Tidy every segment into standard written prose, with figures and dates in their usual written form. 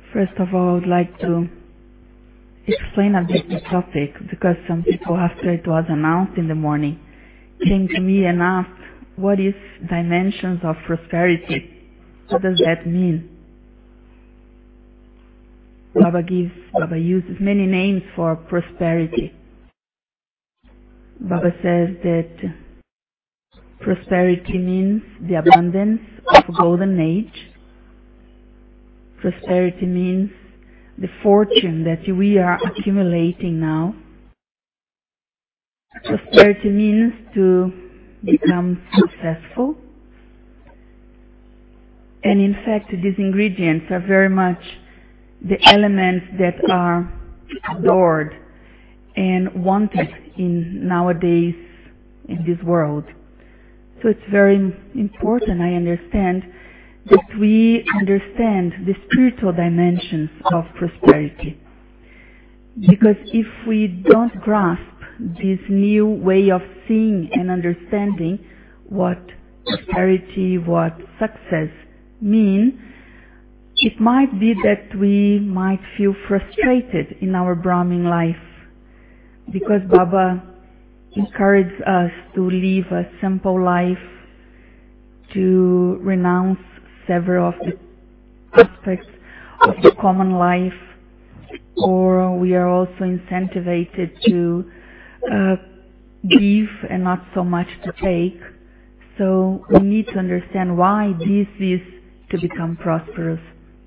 First of all, I would like to explain a bit the topic, because some people, after it was announced in the morning, came to me and asked, what is dimensions of prosperity? What does that mean? Baba uses many names for prosperity. Baba says that prosperity means the abundance of golden age. Prosperity means the fortune that we are accumulating now. Prosperity means to become successful. And in fact, these ingredients are very much the elements that are adored and wanted in nowadays in this world. So it's very important, I understand, that we understand the spiritual dimensions of prosperity. Because if we don't grasp this new way of seeing and understanding what prosperity, what success mean, it might be that we might feel frustrated in our Brahmin life, because Baba encourages us to live a simple life, to renounce several of the aspects of the common life, or we are also incentivized to give and not so much to take. So we need to understand why this is to become prosperous.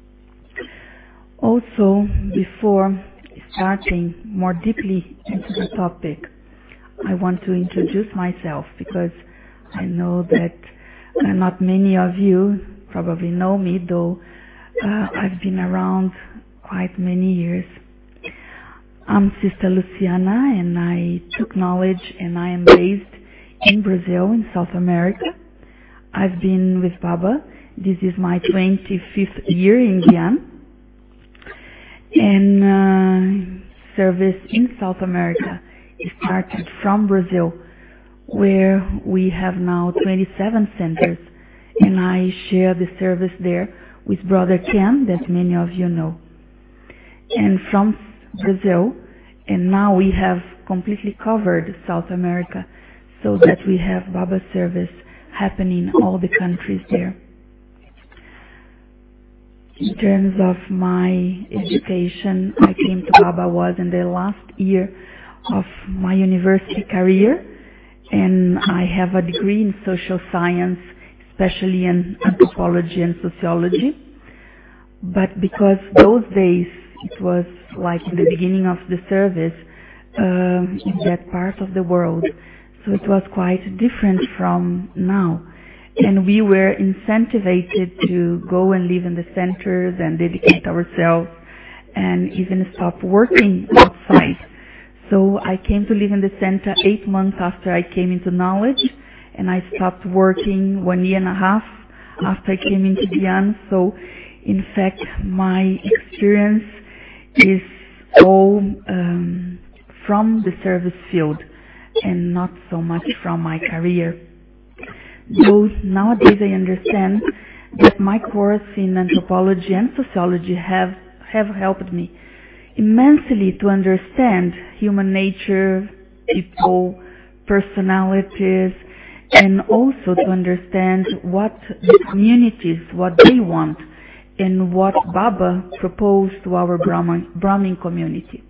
Also, before starting more deeply into the topic, I want to introduce myself, because I know that not many of you probably know me, though I've been around quite many years. I'm Sister Luciana, and I took knowledge, and I am based in Brazil, in South America. I've been with Baba. This is my 25th year in Guyana. And service in South America started from Brazil, where we have now 27 centers, and I share the service there with Brother Ken, that many of you know. And from Brazil, and now we have completely covered South America, so that we have Baba service happening in all the countries there. In terms of my education, I came to Baba was in the last year of my university career, and I have a degree in social science, especially in anthropology and sociology. But because those days, it was like in the beginning of the service in that part of the world, so it was quite different from now. And we were incentivized to go and live in the centers and dedicate ourselves and even stop working outside. So I came to live in the center 8 months after I came into knowledge, and I stopped working 1.5 years after I came into Guyana. So in fact, my experience is all from the service field and not so much from my career. Though nowadays I understand that my course in anthropology and sociology have helped me immensely to understand human nature, people, personalities, and also to understand what the communities, what they want, and what Baba proposed to our Brahmin community.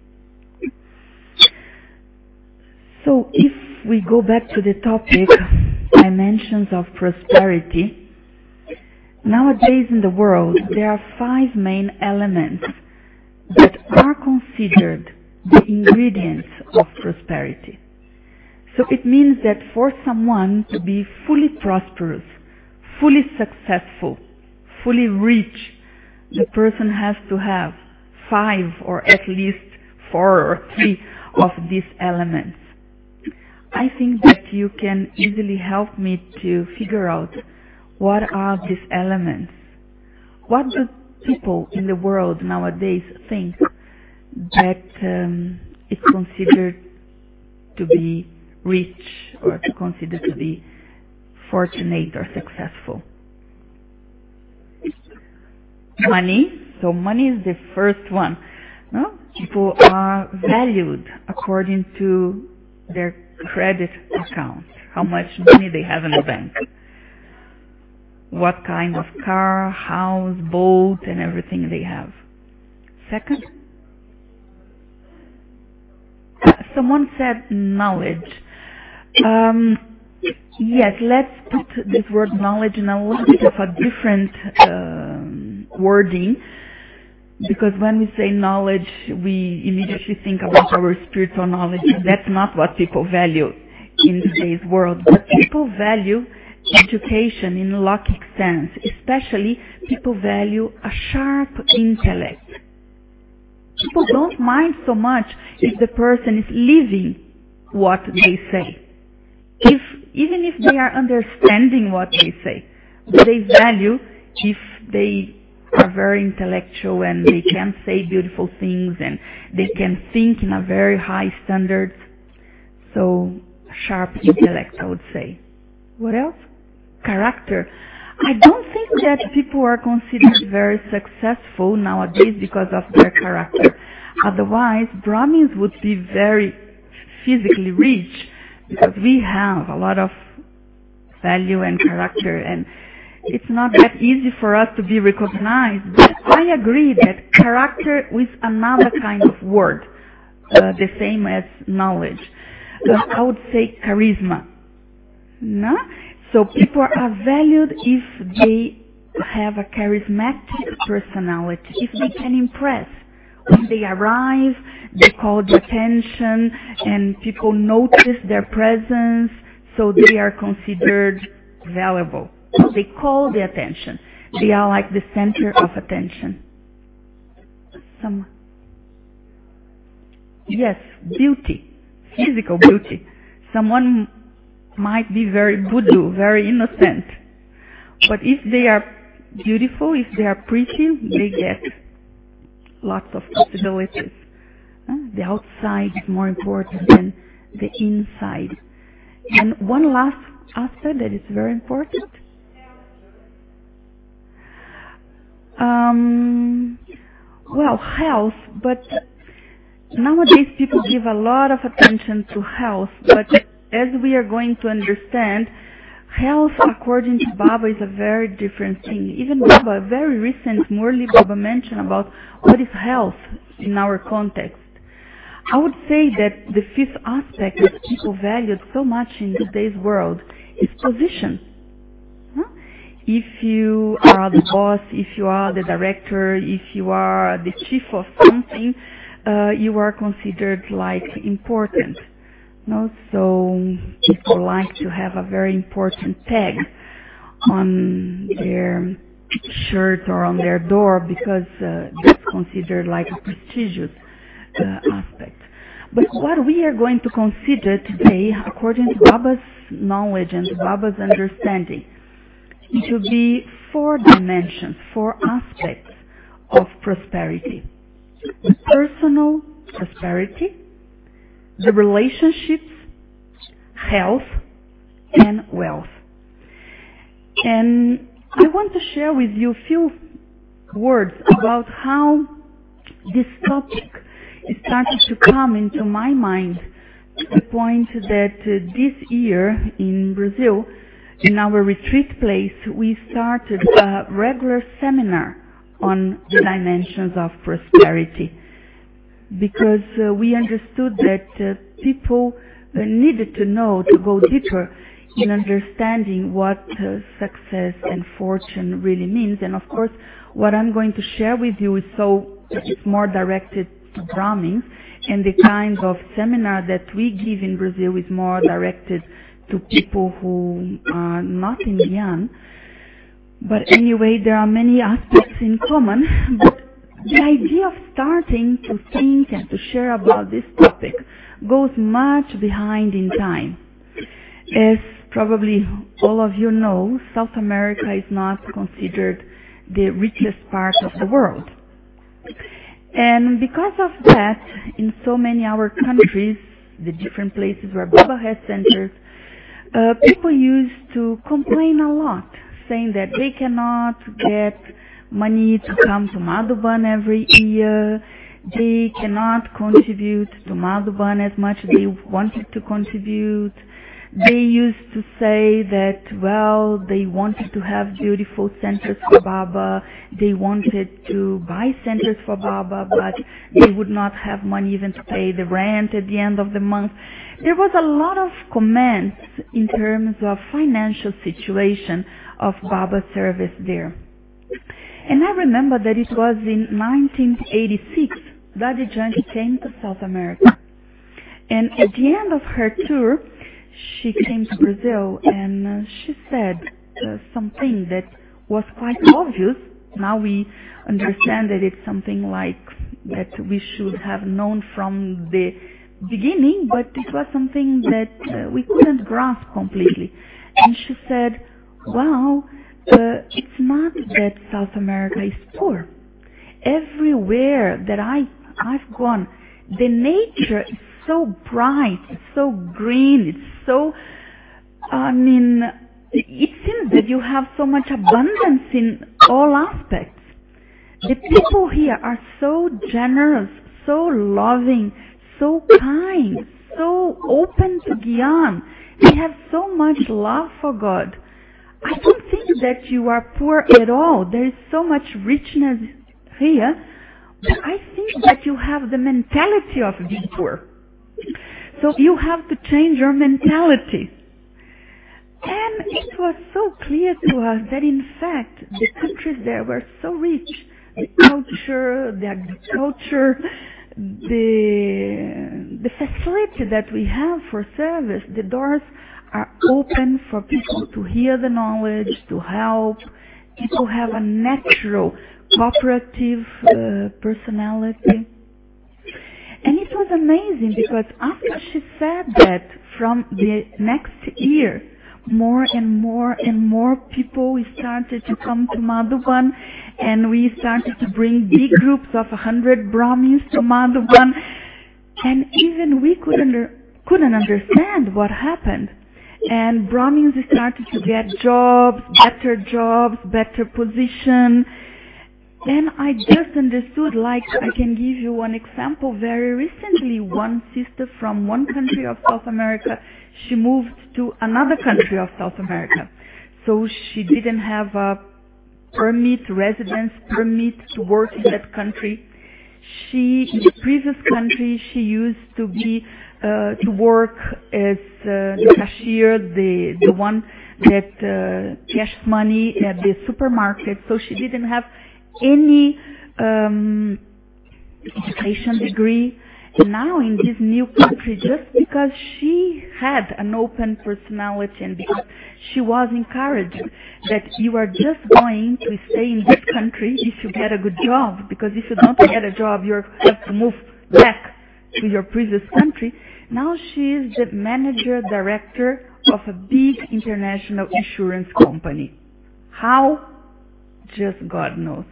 So if we go back to the topic, dimensions of prosperity, nowadays in the world there are 5 main elements that are considered the ingredients of prosperity. So it means that for someone to be fully prosperous, fully successful, fully rich, the person has to have 5 or at least 4 or 3 of these elements. I think that you can easily help me to figure out what are these elements. What do people in the world nowadays think that it's considered to be rich or to consider to be fortunate or successful? Money, So money is the first one. No? People are valued according to their credit account, how much money they have in the bank, what kind of car, house, boat, and everything they have. Second, someone said knowledge. Yes, let's put this word knowledge in a little bit of a different wording, because when we say knowledge, we immediately think about our spiritual knowledge. That's not what people value in today's world. But people value education in Locke's sense. Especially, people value a sharp intellect. People don't mind so much if the person is living what they say, even if they are understanding what they say. But they value if they are very intellectual and they can say beautiful things and they can think in a very high standard. So, sharp intellect, I would say. What else? Character. I don't think that people are considered very successful nowadays because of their character. Otherwise, Brahmins would be very physically rich because we have a lot of value and character, and it's not that easy for us to be recognized. But I agree that character is another kind of word, the same as knowledge. I would say charisma. No? So people are valued if they have a charismatic personality, if they can impress. When they arrive, they call the attention and people notice their presence, so they are considered valuable. They call the attention. They are like the center of attention. Yes, beauty, physical beauty. Someone might be very voodoo, very innocent. But if they are beautiful, if they are pretty, they get lots of possibilities. The outside is more important than the inside. And one last aspect that is very important. Well, health, but nowadays people give a lot of attention to health, but as we are going to understand, health, according to Baba, is a very different thing. Even Baba, very recent Murli Baba mentioned about what is health in our context. I would say that the fifth aspect that people valued so much in today's world is position. If you are the boss, if you are the director, if you are the chief of something, you are considered like important. No, so people like to have a very important tag on their shirt or on their door because that's considered like a prestigious aspect. But what we are going to consider today, according to Baba's knowledge and Baba's understanding, it will be 4 dimensions, 4 aspects of prosperity. The personal prosperity, the relationships, health, and wealth. And I want to share with you a few words about how this topic started to come into my mind to the point that this year in Brazil, in our retreat place, we started a regular seminar on the dimensions of prosperity, because we understood that people needed to know, to go deeper in understanding what success and fortune really means. And of course, what I'm going to share with you is it's more directed to Brahmins, and the kind of seminar that we give in Brazil is more directed to people who are not Indian. But anyway, there are many aspects in common, but the idea of starting to think and to share about this topic goes much behind in time. As probably all of you know, South America is not considered the richest part of the world. And because of that, in so many our countries, the different places where Baba has centers, people used to complain a lot, saying that they cannot get money to come to Madhuban every year. They cannot contribute to Madhuban as much as they wanted to contribute. They used to say that, well, they wanted to have beautiful centers for Baba. They wanted to buy centers for Baba, but they would not have money even to pay the rent at the end of the month. There was a lot of comments in terms of financial situation of Baba's service there. And I remember that it was in 1986 that the Janki came to South America. And at the end of her tour, she came to Brazil and she said something that was quite obvious. Now we understand that it's something like that we should have known from the beginning, but it was something that we couldn't grasp completely. And she said, wow, it's not that South America is poor. Everywhere that I've gone, the nature is so bright, it's so green, it's so, it seems that you have so much abundance in all aspects. The people here are so generous, so loving, so kind, so open to Gyan. They have so much love for God. I don't think that you are poor at all. There is so much richness here, but I think that you have the mentality of being poor. So you have to change your mentality. And it was so clear to us that in fact the countries there were so rich. The culture, the agriculture, the facility that we have for service, the doors are open for people to hear the knowledge, to help. People have a natural cooperative personality. And it was amazing because after she said that, from the next year, more and more people started to come to Madhuban, and we started to bring big groups of 100 Brahmins to Madhuban, and even we couldn't understand what happened. And Brahmins started to get jobs, better position. Then I just understood, like I can give you one example. Very recently, one sister from one country of South America, she moved to another country of South America. So she didn't have a residence permit to work in that country. In the previous country, she used to be, to work as the cashier, the one that cashed money at the supermarket. So she didn't have any education degree. And now in this new country, just because she had an open personality and because she was encouraged that you are just going to stay in this country if you get a good job, because if you don't get a job, you have to move back to your previous country. Now she is the manager director of a big international insurance company. How? Just God knows.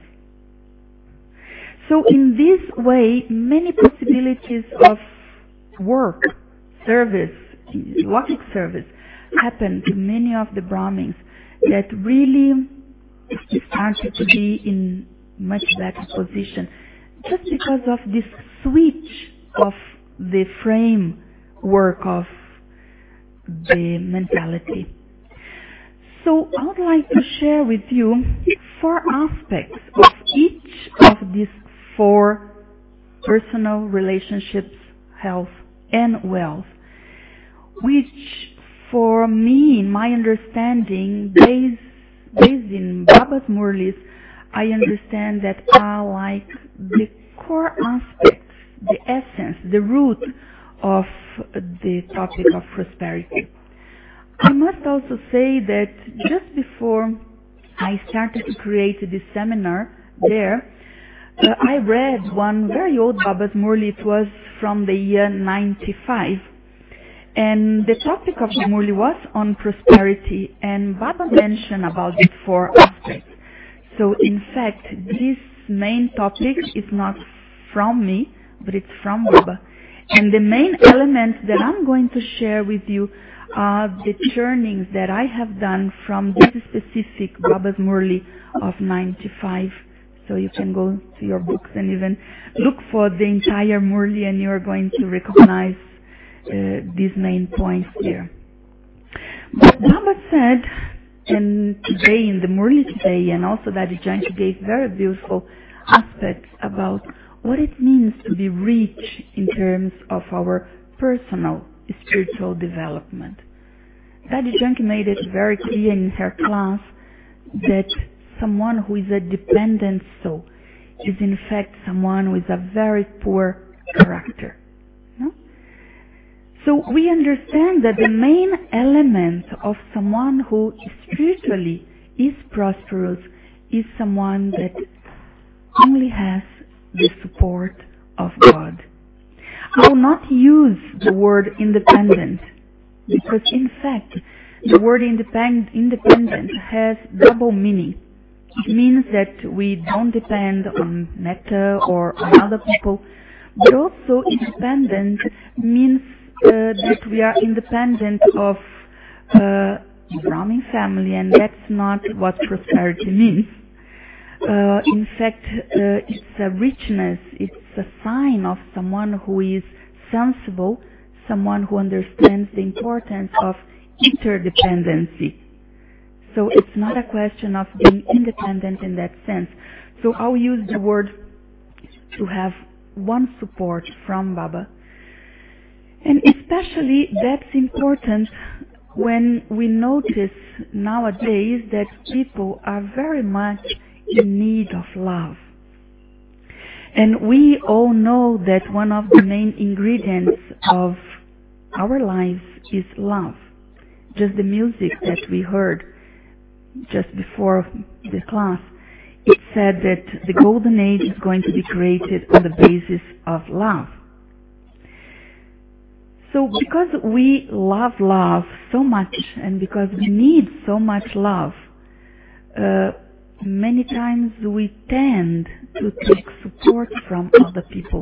So in this way, many possibilities of work, service, logic service, happen to many of the Brahmins that really started to be in much better position just because of this switch of the framework of the mentality. So I would like to share with you 4 aspects of each of these 4 personal relationships, health and wealth, which for me, in my understanding, based in Baba's Murlis, I understand that are like the core aspects, the essence, the root of the topic of prosperity. I must also say that just before I started to create this seminar there, I read one very old Baba's Murli. It was from the year 95. And the topic of the Murli was on prosperity. And Baba mentioned about these 4 aspects. So in fact, this main topic is not from me, but it's from Baba. And the main elements that I'm going to share with you are the churnings that I have done from this specific Baba's Murli of 95 So you can go to your books and even look for the entire Murli, and you're going to recognize these main points here. But Baba said, and today in the Murli today, and also that Janki gave very beautiful aspects about what it means to be rich in terms of our personal spiritual development. Daddy Janki made it very clear in her class that someone who is a dependent soul is in fact someone with a very poor character. No? So we understand that the main element of someone who spiritually is prosperous is someone that only has the support of God. I will not use the word independent, because in fact the word independent has double meaning. It means that we don't depend on metta or on other people, but also independent means that we are independent of the Brahmin family, and that's not what prosperity means. In fact, it's a richness, it's a sign of someone who is sensible, someone who understands the importance of interdependency. So it's not a question of being independent in that sense. So I'll use the word to have one support from Baba. And especially that's important when we notice nowadays that people are very much in need of love. And we all know that one of the main ingredients of our lives is love. Just the music that we heard just before the class, it said that the golden age is going to be created on the basis of love. So because we love so much, and because we need so much love, many times we tend to take support from other people.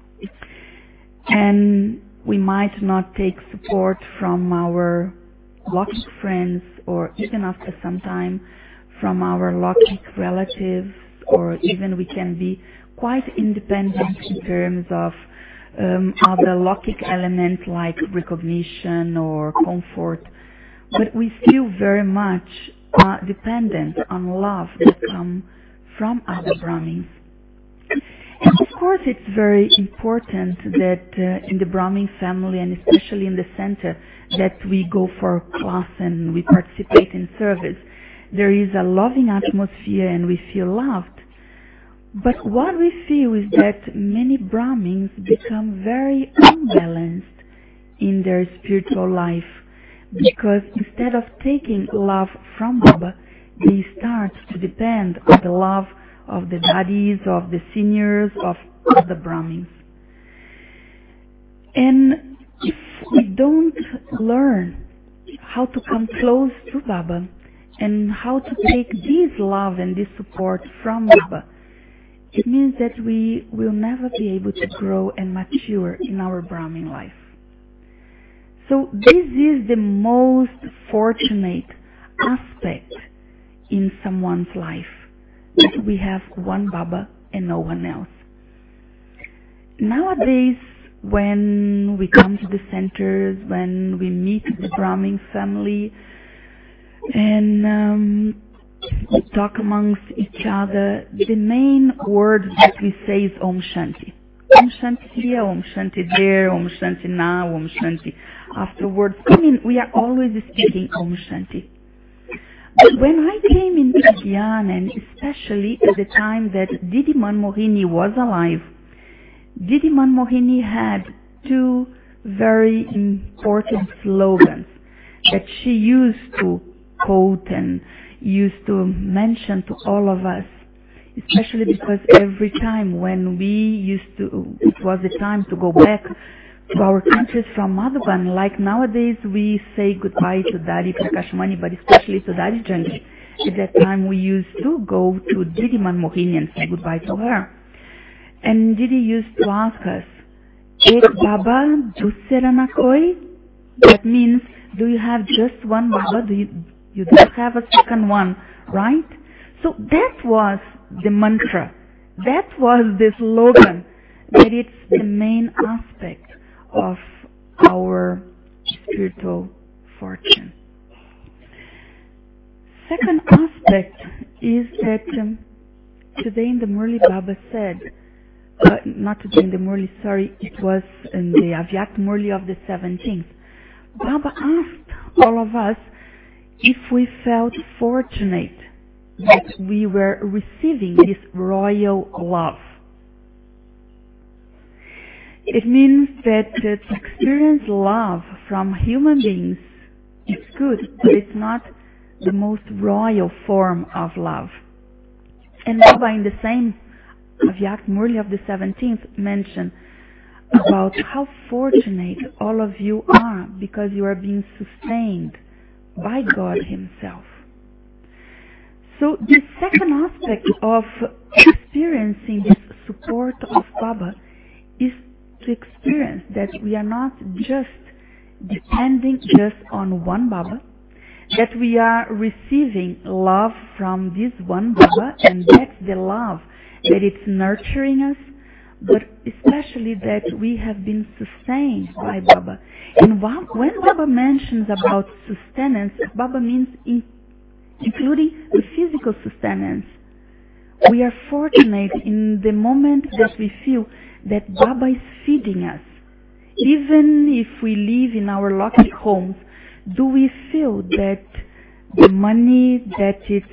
And we might not take support from our Lokik friends, or even after some time from our Lokik relatives, or even we can be quite independent in terms of other Lokik elements like recognition or comfort, but we still very much are dependent on love that comes from other Brahmins. And of course it's very important that in the Brahmin family, and especially in the center, that we go for class and we participate in service. There is a loving atmosphere and we feel loved. But what we feel is that many Brahmins become very unbalanced in their spiritual life, because instead of taking love from Baba, they start to depend on the love of the daddies, of the seniors, of other Brahmins. And if we don't learn how to come close to Baba and how to take this love and this support from Baba, it means that we will never be able to grow and mature in our Brahmin life. So this is the most fortunate aspect in someone's life, that we have one Baba and no one else. Nowadays, when we come to the centers, when we meet the Brahmin family, and we talk amongst each other, the main word that we say is Om Shanti. Om Shanti here, Om Shanti there, Om Shanti now, Om Shanti afterwards. I mean, we are always speaking Om Shanti. But when I came into Gyan, and especially at the time that Didi Manmohini was alive, Didi Manmohini had two very important slogans that she used to quote and used to mention to all of us, especially because every time when it was the time to go back to our countries from Madhuban, like nowadays we say goodbye to Daddy Prakashmani, but especially to Daddy Janki. At that time we used to go to Didi Manmohini and say goodbye to her. And Didi used to ask us, Ek Baba dusera na koi? That means, do you have just one Baba? You don't have a second one, right? So that was the mantra. That was the slogan. That it's the main aspect of our spiritual fortune. Second aspect is that today in the Murli Baba said, not today in the Murli, sorry, it was in the Avyakt Murli of the 17th. Baba asked all of us if we felt fortunate that we were receiving this royal love. It means that to experience love from human beings is good, but it's not the most royal form of love. And Baba in the same Avyakt Murli of the 17th mentioned about how fortunate all of you are because you are being sustained by God Himself. So the second aspect of experiencing this support of Baba is to experience that we are not just depending just on one Baba, that we are receiving love from this one Baba, and that's the love that it's nurturing us, but especially that we have been sustained by Baba. And when Baba mentions about sustenance, Baba means including the physical sustenance. We are fortunate in the moment that we feel that Baba is feeding us. Even if we live in our locked homes, do we feel that the money that it's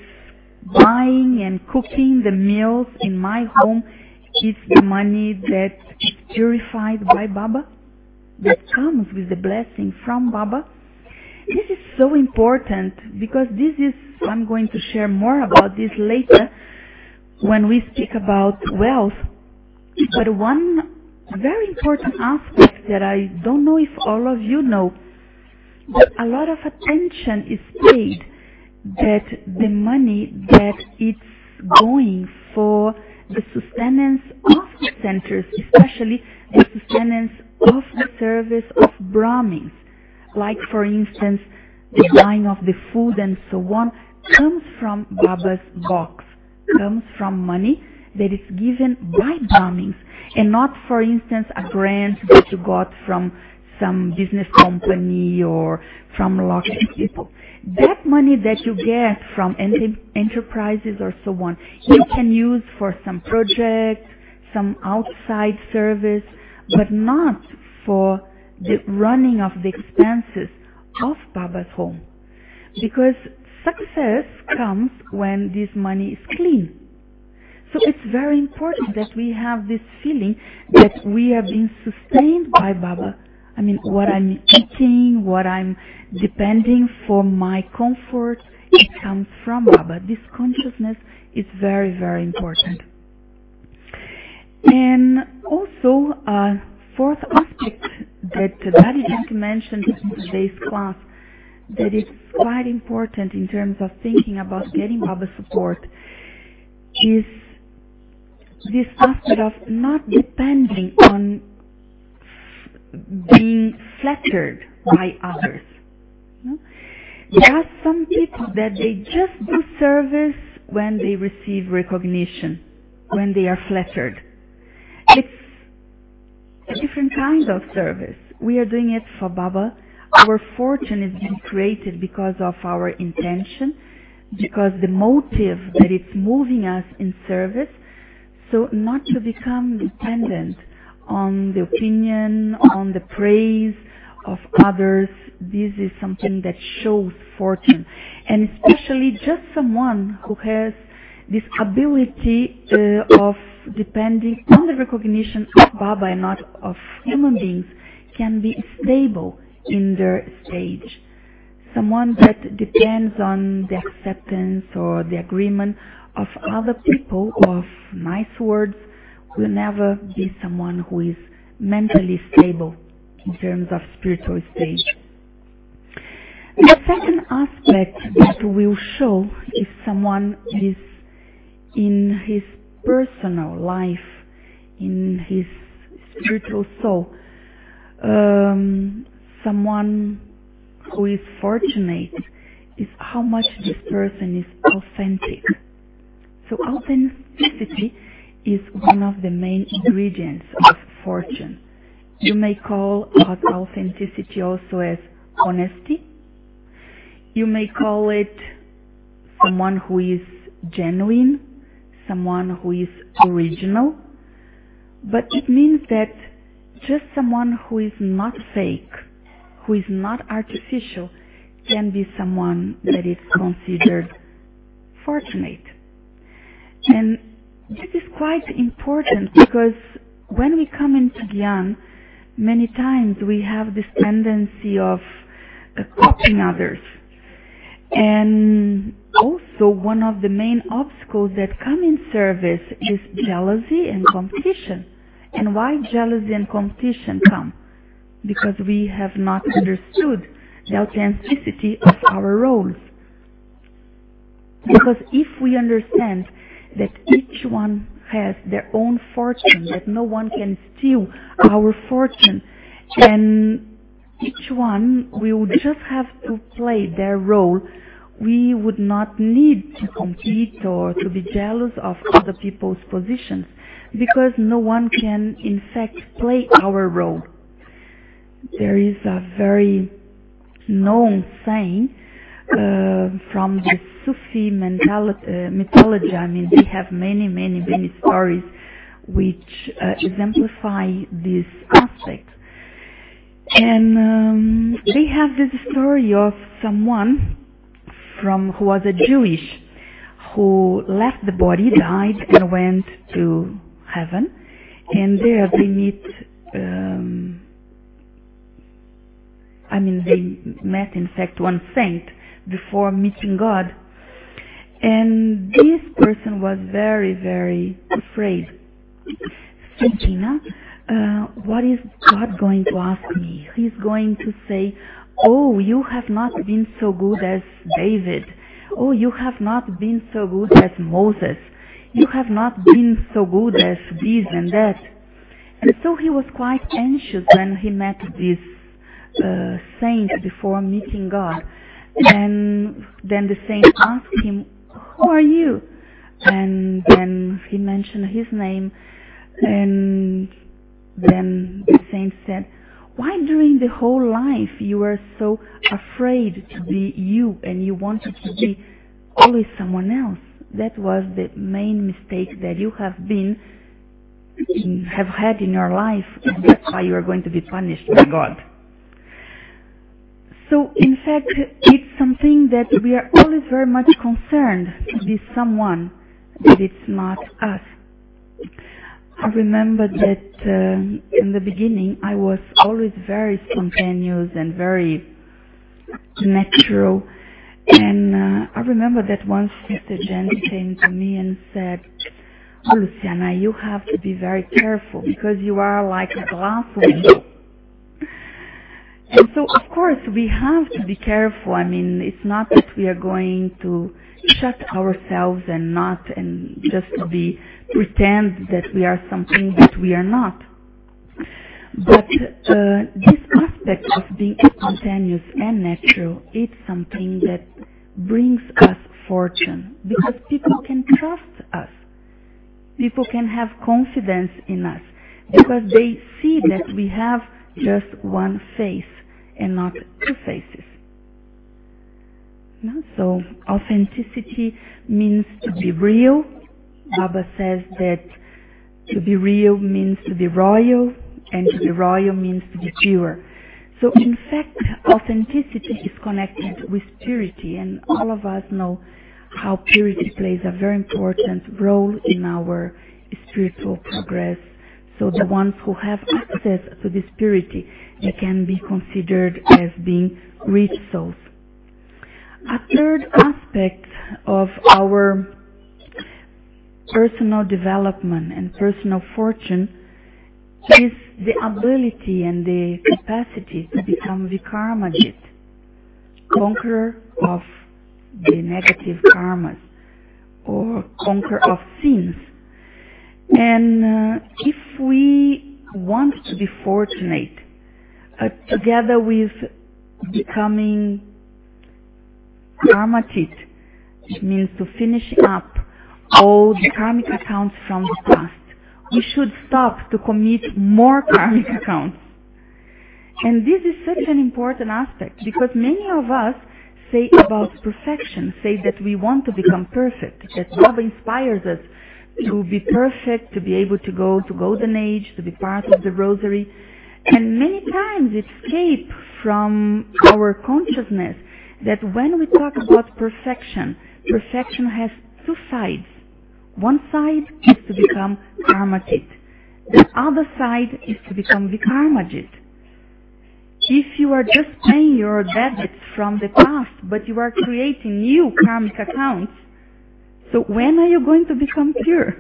buying and cooking the meals in my home is the money that is purified by Baba? That comes with the blessing from Baba? This is so important because this is, I'm going to share more about this later when we speak about wealth. But one very important aspect that I don't know if all of you know, but a lot of attention is paid that the money that it's going for the sustenance of the centers, especially the sustenance of the service of Brahmins, like for instance the buying of the food and so on, comes from Baba's box, comes from money that is given by Brahmins, and not for instance a grant that you got from some business company or from local people. That money that you get from enterprises or so on, you can use for some project, some outside service, but not for the running of the expenses of Baba's home. Because success comes when this money is clean. So it's very important that we have this feeling that we are being sustained by Baba. I mean, what I'm eating, what I'm depending for my comfort, it comes from Baba. This consciousness is very, very important. And also, fourth aspect that Daddy Jack mentioned in today's class, that is quite important in terms of thinking about getting Baba's support, is this aspect of not depending on being flattered by others. No? There are some people that they just do service when they receive recognition, when they are flattered. It's a different kind of service. We are doing it for Baba. Our fortune is being created because of our intention, because the motive that it's moving us in service. So not to become dependent on the opinion, on the praise of others. This is something that shows fortune. And especially just someone who has this ability of depending on the recognition of Baba and not of human beings can be stable in their stage. Someone that depends on the acceptance or the agreement of other people, of nice words, will never be someone who is mentally stable in terms of spiritual stage. The second aspect that will show if someone is in his personal life, in his spiritual soul, someone who is fortunate, is how much this person is authentic. So authenticity is one of the main ingredients of fortune. You may call authenticity also as honesty. You may call it someone who is genuine, someone who is original, but it means that just someone who is not fake, who is not artificial, can be someone that is considered fortunate. And this is quite important because when we come into Gyan, many times we have this tendency of copying others. And also one of the main obstacles that come in service is jealousy and competition. And why jealousy and competition come? Because we have not understood the authenticity of our roles. Because if we understand that each one has their own fortune, that no one can steal our fortune, and each one will just have to play their role, we would not need to compete or to be jealous of other people's positions, because no one can in fact play our role. There is a very known saying from the Sufi mythology. I mean, they have many stories which exemplify this aspect. And they have this story of someone who was a Jewish, who left the body, died, and went to heaven. And there they meet, they met in fact one saint before meeting God. And this person was very afraid, thinking, what is God going to ask me? He's going to say, oh, you have not been so good as David. Oh, you have not been so good as Moses. You have not been so good as this and that. And so he was quite anxious when he met this saint before meeting God. And then the saint asked him, who are you? And then he mentioned his name. And then the saint said, why during the whole life you were so afraid to be you and you wanted to be always someone else? That was the main mistake that you have had in your life, and that's why you are going to be punished by God. So in fact, it's something that we are always very much concerned to be someone that it's not us. I remember that in the beginning I was always very spontaneous and very natural. And I remember that once Sister Jenny came to me and said, oh, Luciana, you have to be very careful because you are like a glass window. And so, of course, we have to be careful. I mean, it's not that we are going to shut ourselves and just to pretend that we are something that we are not. But this aspect of being spontaneous and natural is something that brings us fortune because people can trust us. People can have confidence in us because they see that we have just one face and not two faces. No? So authenticity means to be real. Baba says that to be real means to be royal, and to be royal means to be pure. So in fact, authenticity is connected with purity, and all of us know how purity plays a very important role in our spiritual progress. So the ones who have access to this purity, they can be considered as being rich souls. A third aspect of our personal development and personal fortune is the ability and the capacity to become Vikarmajit, conqueror of the negative karmas, or conqueror of sins. And if we want to be fortunate, together with becoming Karmajit, it means to finish up all the karmic accounts from the past. We should stop to commit more karmic accounts. And this is such an important aspect because many of us say about perfection, say that we want to become perfect, that Baba inspires us to be perfect, to be able to go to Golden Age, to be part of the Rosary. And many times it escapes from our consciousness that when we talk about perfection, perfection has two sides. One side is to become karmatit. The other side is to become vikarmajit. If you are just paying your debits from the past, but you are creating new karmic accounts, so when are you going to become pure?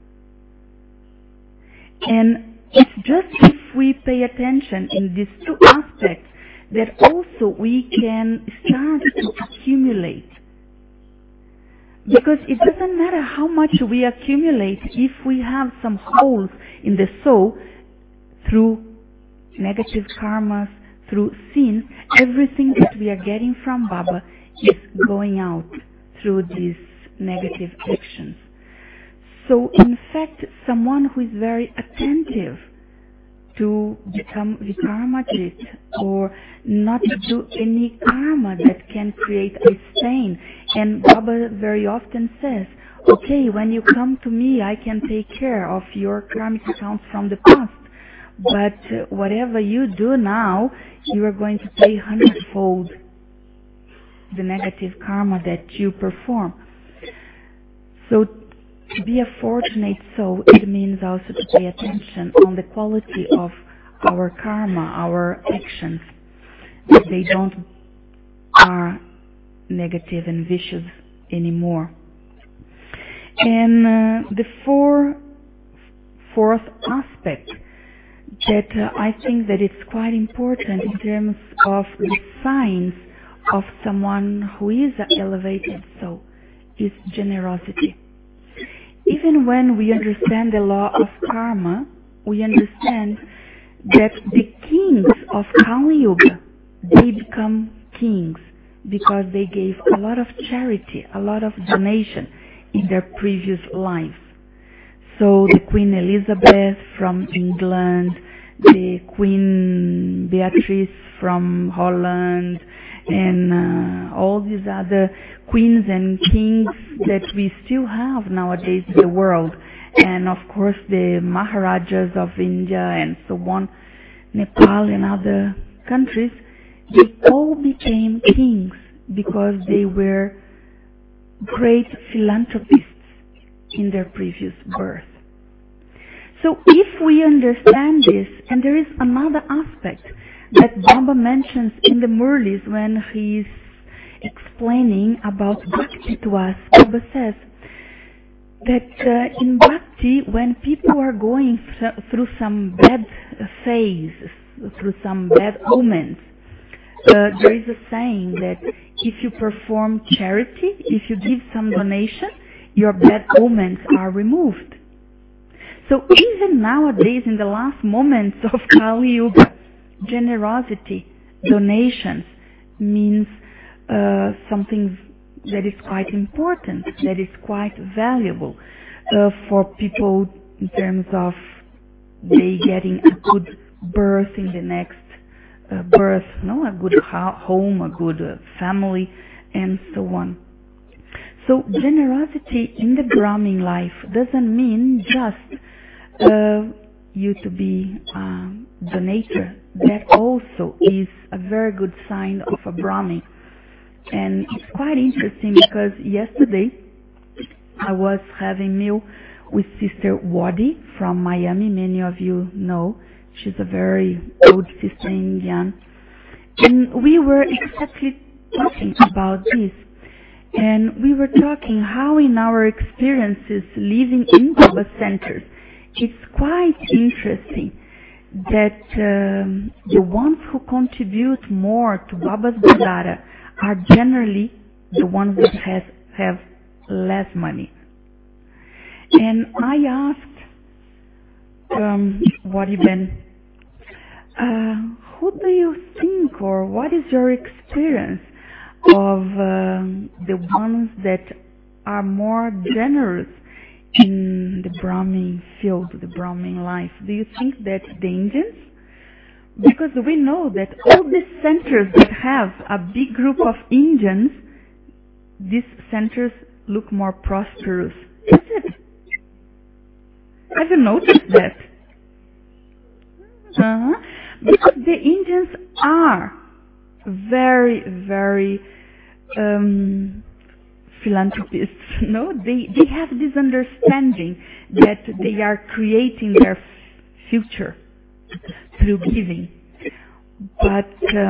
And it's just if we pay attention in these two aspects that also we can start to accumulate. Because it doesn't matter how much we accumulate if we have some holes in the soul through negative karmas, through sin, everything that we are getting from Baba is going out through these negative actions. So in fact, someone who is very attentive to become vikarmajit or not to do any karma that can create a stain. And Baba very often says, okay, when you come to me, I can take care of your karmic accounts from the past. But whatever you do now, you are going to pay 100-fold the negative karma that you perform. So to be a fortunate soul, it means also to pay attention on the quality of our karma, our actions, that they don't are negative and vicious anymore. And the fourth aspect that I think that it's quite important in terms of the signs of someone who is an elevated soul is generosity. Even when we understand the law of karma, we understand that the kings of Kali Yuga, they become kings because they gave a lot of charity, a lot of donation in their previous lives. So the Queen Elizabeth from England, the Queen Beatrice from Holland, and all these other queens and kings that we still have nowadays in the world. And of course the Maharajas of India and so on, Nepal and other countries, they all became kings because they were great philanthropists in their previous birth. So if we understand this, and there is another aspect that Baba mentions in the Murlis when he's explaining about Bhakti to us. Baba says that in Bhakti, when people are going through some bad phases, through some bad omens, there is a saying that if you perform charity, if you give some donation, your bad omens are removed. So even nowadays, in the last moments of Kali Yuga, generosity, donations means something that is quite important, that is quite valuable for people in terms of they getting a good birth in the next birth, a good home, a good family, and so on. So generosity in the Brahmin life doesn't mean just you to be a donator. That also is a very good sign of a Brahmin. And it's quite interesting because yesterday I was having meal with Sister Wadi from Miami. Many of you know. She's a very old sister in Indian. And we were exactly talking about this. And we were talking how in our experiences living in Baba centers, it's quite interesting that the ones who contribute more to Baba's Bhandara are generally the ones that have less money. And I asked Wadi Ben, who do you think, or what is your experience of the ones that are more generous in the Brahmin field, the Brahmin life? Do you think that the Indians? Because we know that all the centers that have a big group of Indians, these centers look more prosperous. Is it? Have you noticed that? Because the Indians are very, very philanthropists. No, they have this understanding that they are creating their future through giving. But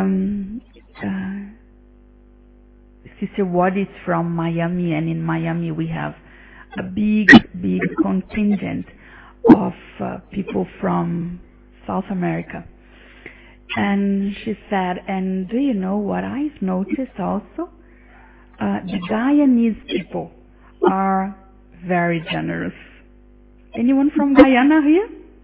Sister Ward is from Miami, and in Miami we have a big contingent of people from South America. And she said, and do you know what I've noticed also? The Guyanese people are very generous. Anyone from Guyana here?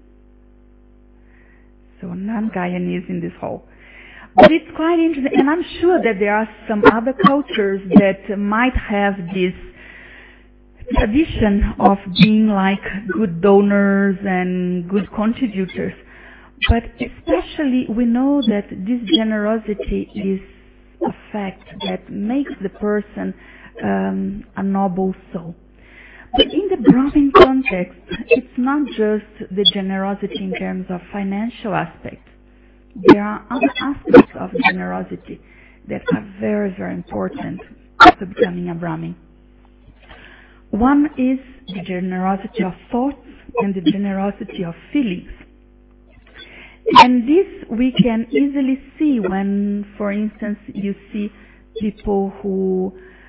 So non-Guyanese in this hall. But it's quite interesting, and I'm sure that there are some other cultures that might have this tradition of being like good donors and good contributors. But especially we know that this generosity is a fact that makes the person a noble soul. But in the Brahmin context, it's not just the generosity in terms of financial aspect. There are other aspects of generosity that are very, very important to becoming a Brahmin. One is the generosity of thoughts and the generosity of feelings. And this we can easily see when, for instance, you see people who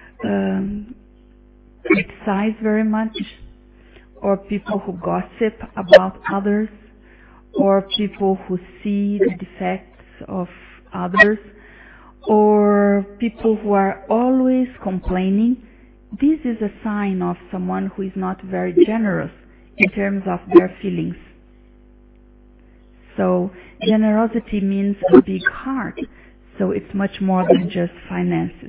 criticize very much, or people who gossip about others, or people who see the defects of others, or people who are always complaining. This is a sign of someone who is not very generous in terms of their feelings. So generosity means a big heart. So it's much more than just finances.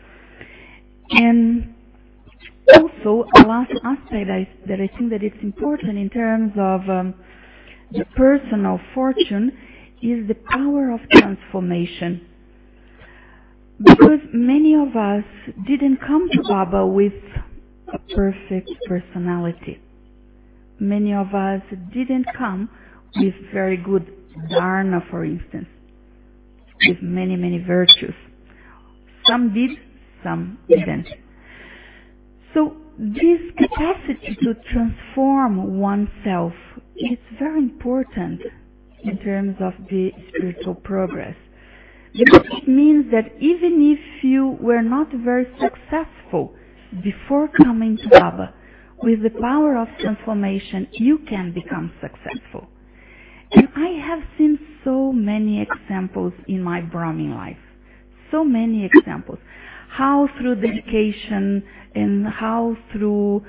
And also, a last aspect that I think that it's important in terms of the personal fortune is the power of transformation. Because many of us didn't come to Baba with a perfect personality. Many of us didn't come with very good dharna, for instance, with many, many virtues. Some did, some didn't. So this capacity to transform oneself is very important in terms of the spiritual progress. Because it means that even if you were not very successful before coming to Baba, with the power of transformation, you can become successful. And I have seen so many examples in my Brahmin life. So many examples. How through dedication and how through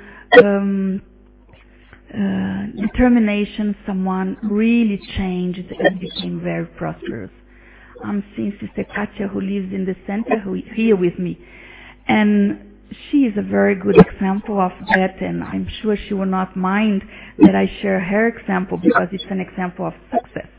determination someone really changed and became very prosperous. I'm seeing Sister Katia, who lives in the center, here with me. And she is a very good example of that, and I'm sure she will not mind that I share her example because it's an example of success.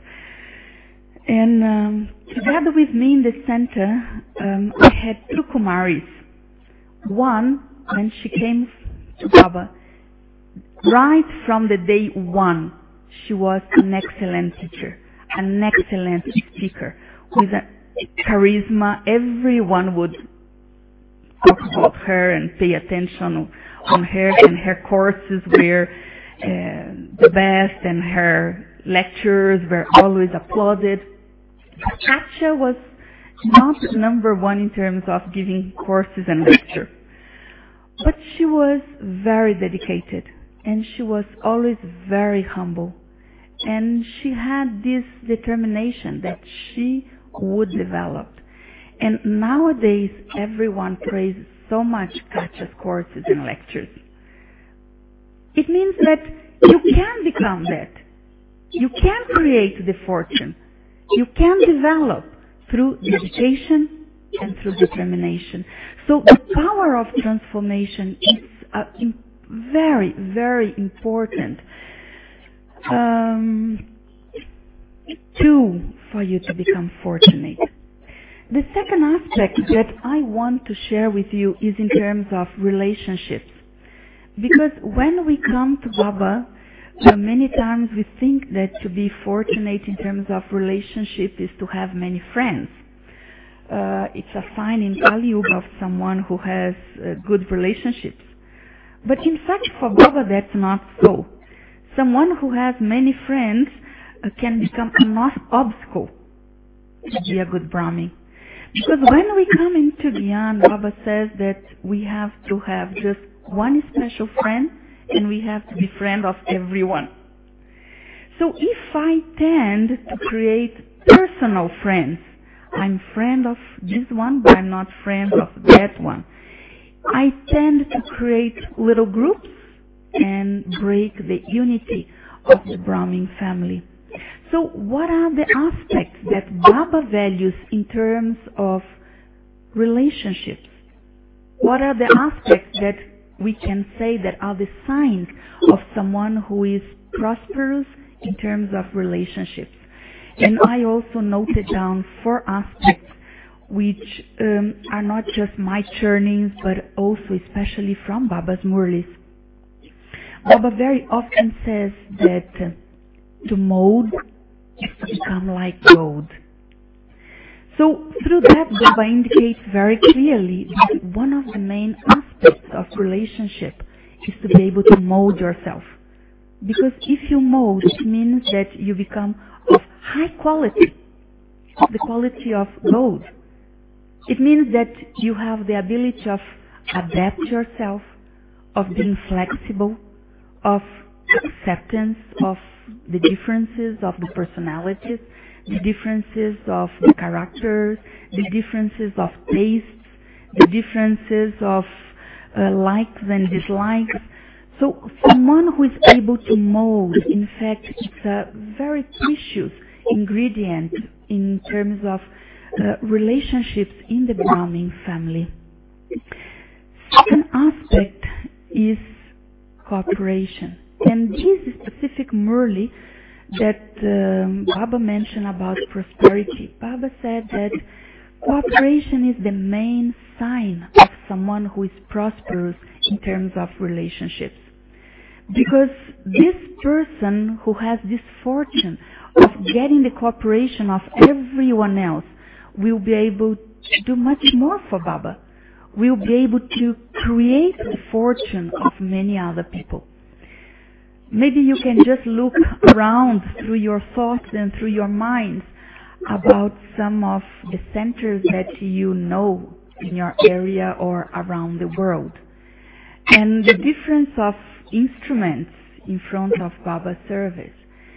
And together with me in the center, I had two Kumaris. One, when she came to Baba, right from the day one, she was an excellent teacher, an excellent speaker, with a charisma. Everyone would talk about her and pay attention on her, and her courses were the best, and her lectures were always applauded. Katia was not number one in terms of giving courses and lecture, but she was very dedicated, and she was always very humble, and she had this determination that she would develop. And nowadays, everyone praises so much Katia's courses and lectures. It means that you can become that. You can create the fortune. You can develop through dedication, and through determination. So the power of transformation is very, very important tool for you to become fortunate. The second aspect that I want to share with you is in terms of relationships. Because when we come to Baba, many times we think that to be fortunate in terms of relationship is to have many friends. It's a sign in Kali Yuga of someone who has good relationships. But in fact, for Baba, that's not so. Someone who has many friends can become an obstacle to be a good Brahmin. Because when we come into Gyan, Baba says that we have to have just one special friend and we have to be friend of everyone. So if I tend to create personal friends, I'm friend of this one, but I'm not friend of that one. I tend to create little groups and break the unity of the Brahmin family. So what are the aspects that Baba values in terms of relationships? What are the aspects that we can say that are the signs of someone who is prosperous in terms of relationships? And I also noted down 4 aspects which are not just my churnings, but also especially from Baba's Murlis. Baba very often says that to mold is to become like gold. So through that, Baba indicates very clearly that one of the main aspects of relationship is to be able to mold yourself. Because if you mold, it means that you become of high quality, of the quality of gold. It means that you have the ability of adapt yourself, of being flexible, of acceptance of the differences of the personalities, the differences of the characters, the differences of tastes, the differences of likes and dislikes. So someone who is able to mold, in fact, it's a very precious ingredient in terms of relationships in the Brahmin family. Second aspect is cooperation. And this specific Murli that Baba mentioned about prosperity, Baba said that cooperation is the main sign of someone who is prosperous in terms of relationships. Because this person who has this fortune of getting the cooperation of everyone else will be able to do much more for Baba. Will be able to create the fortune of many other people. Maybe you can just look around through your thoughts and through your minds about some of the centers that you know in your area or around the world. And the difference of instruments in front of Baba's service.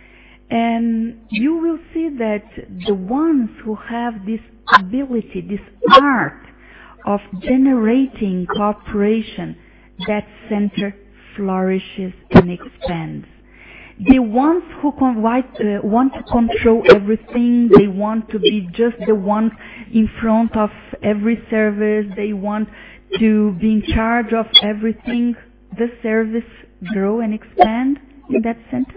And you will see that the ones who have this ability, this art of generating cooperation, that center flourishes and expands. The ones who want to control everything, they want to be just the ones in front of every service, they want to be in charge of everything, the service grow and expand in that center?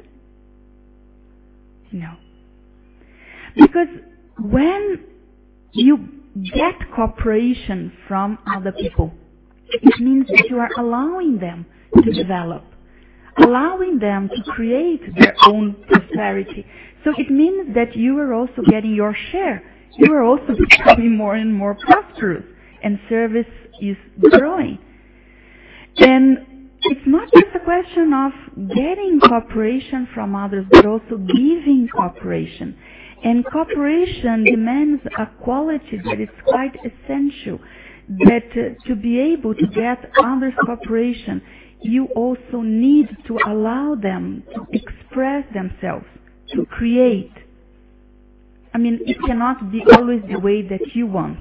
No. Because when you get cooperation from other people, it means that you are allowing them to develop, allowing them to create their own prosperity. So it means that you are also getting your share. You are also becoming more and more prosperous, and service is growing. And it's not just a question of getting cooperation from others, but also giving cooperation. And cooperation demands a quality that is quite essential, that to be able to get others' cooperation, you also need to allow them to express themselves, to create. I mean, it cannot be always the way that you want.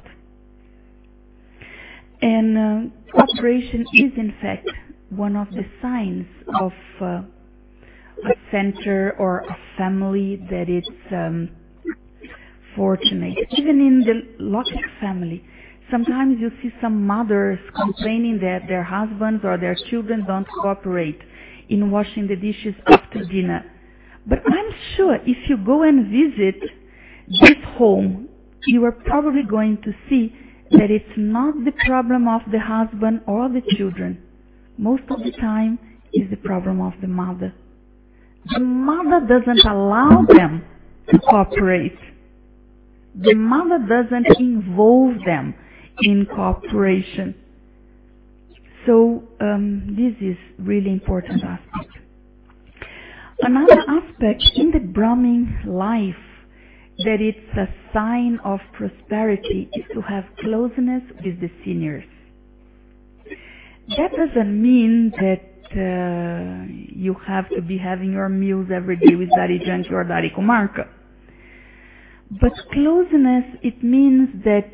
And cooperation is, in fact, one of the signs of a center or a family that is fortunate. Even in the Lokic family, Sometimes you see some mothers complaining that their husbands or their children don't cooperate in washing the dishes after dinner. But I'm sure if you go and visit this home, you are probably going to see that it's not the problem of the husband or the children. Most of the time, it's the problem of the mother. The mother doesn't allow them to cooperate. The mother doesn't involve them in cooperation. So this is really important aspect. Another aspect in the Brahmin life that it's a sign of prosperity is to have closeness with the seniors. That doesn't mean that you have to be having your meals every day with Dari Janki or Dari Kumarka. But closeness, it means that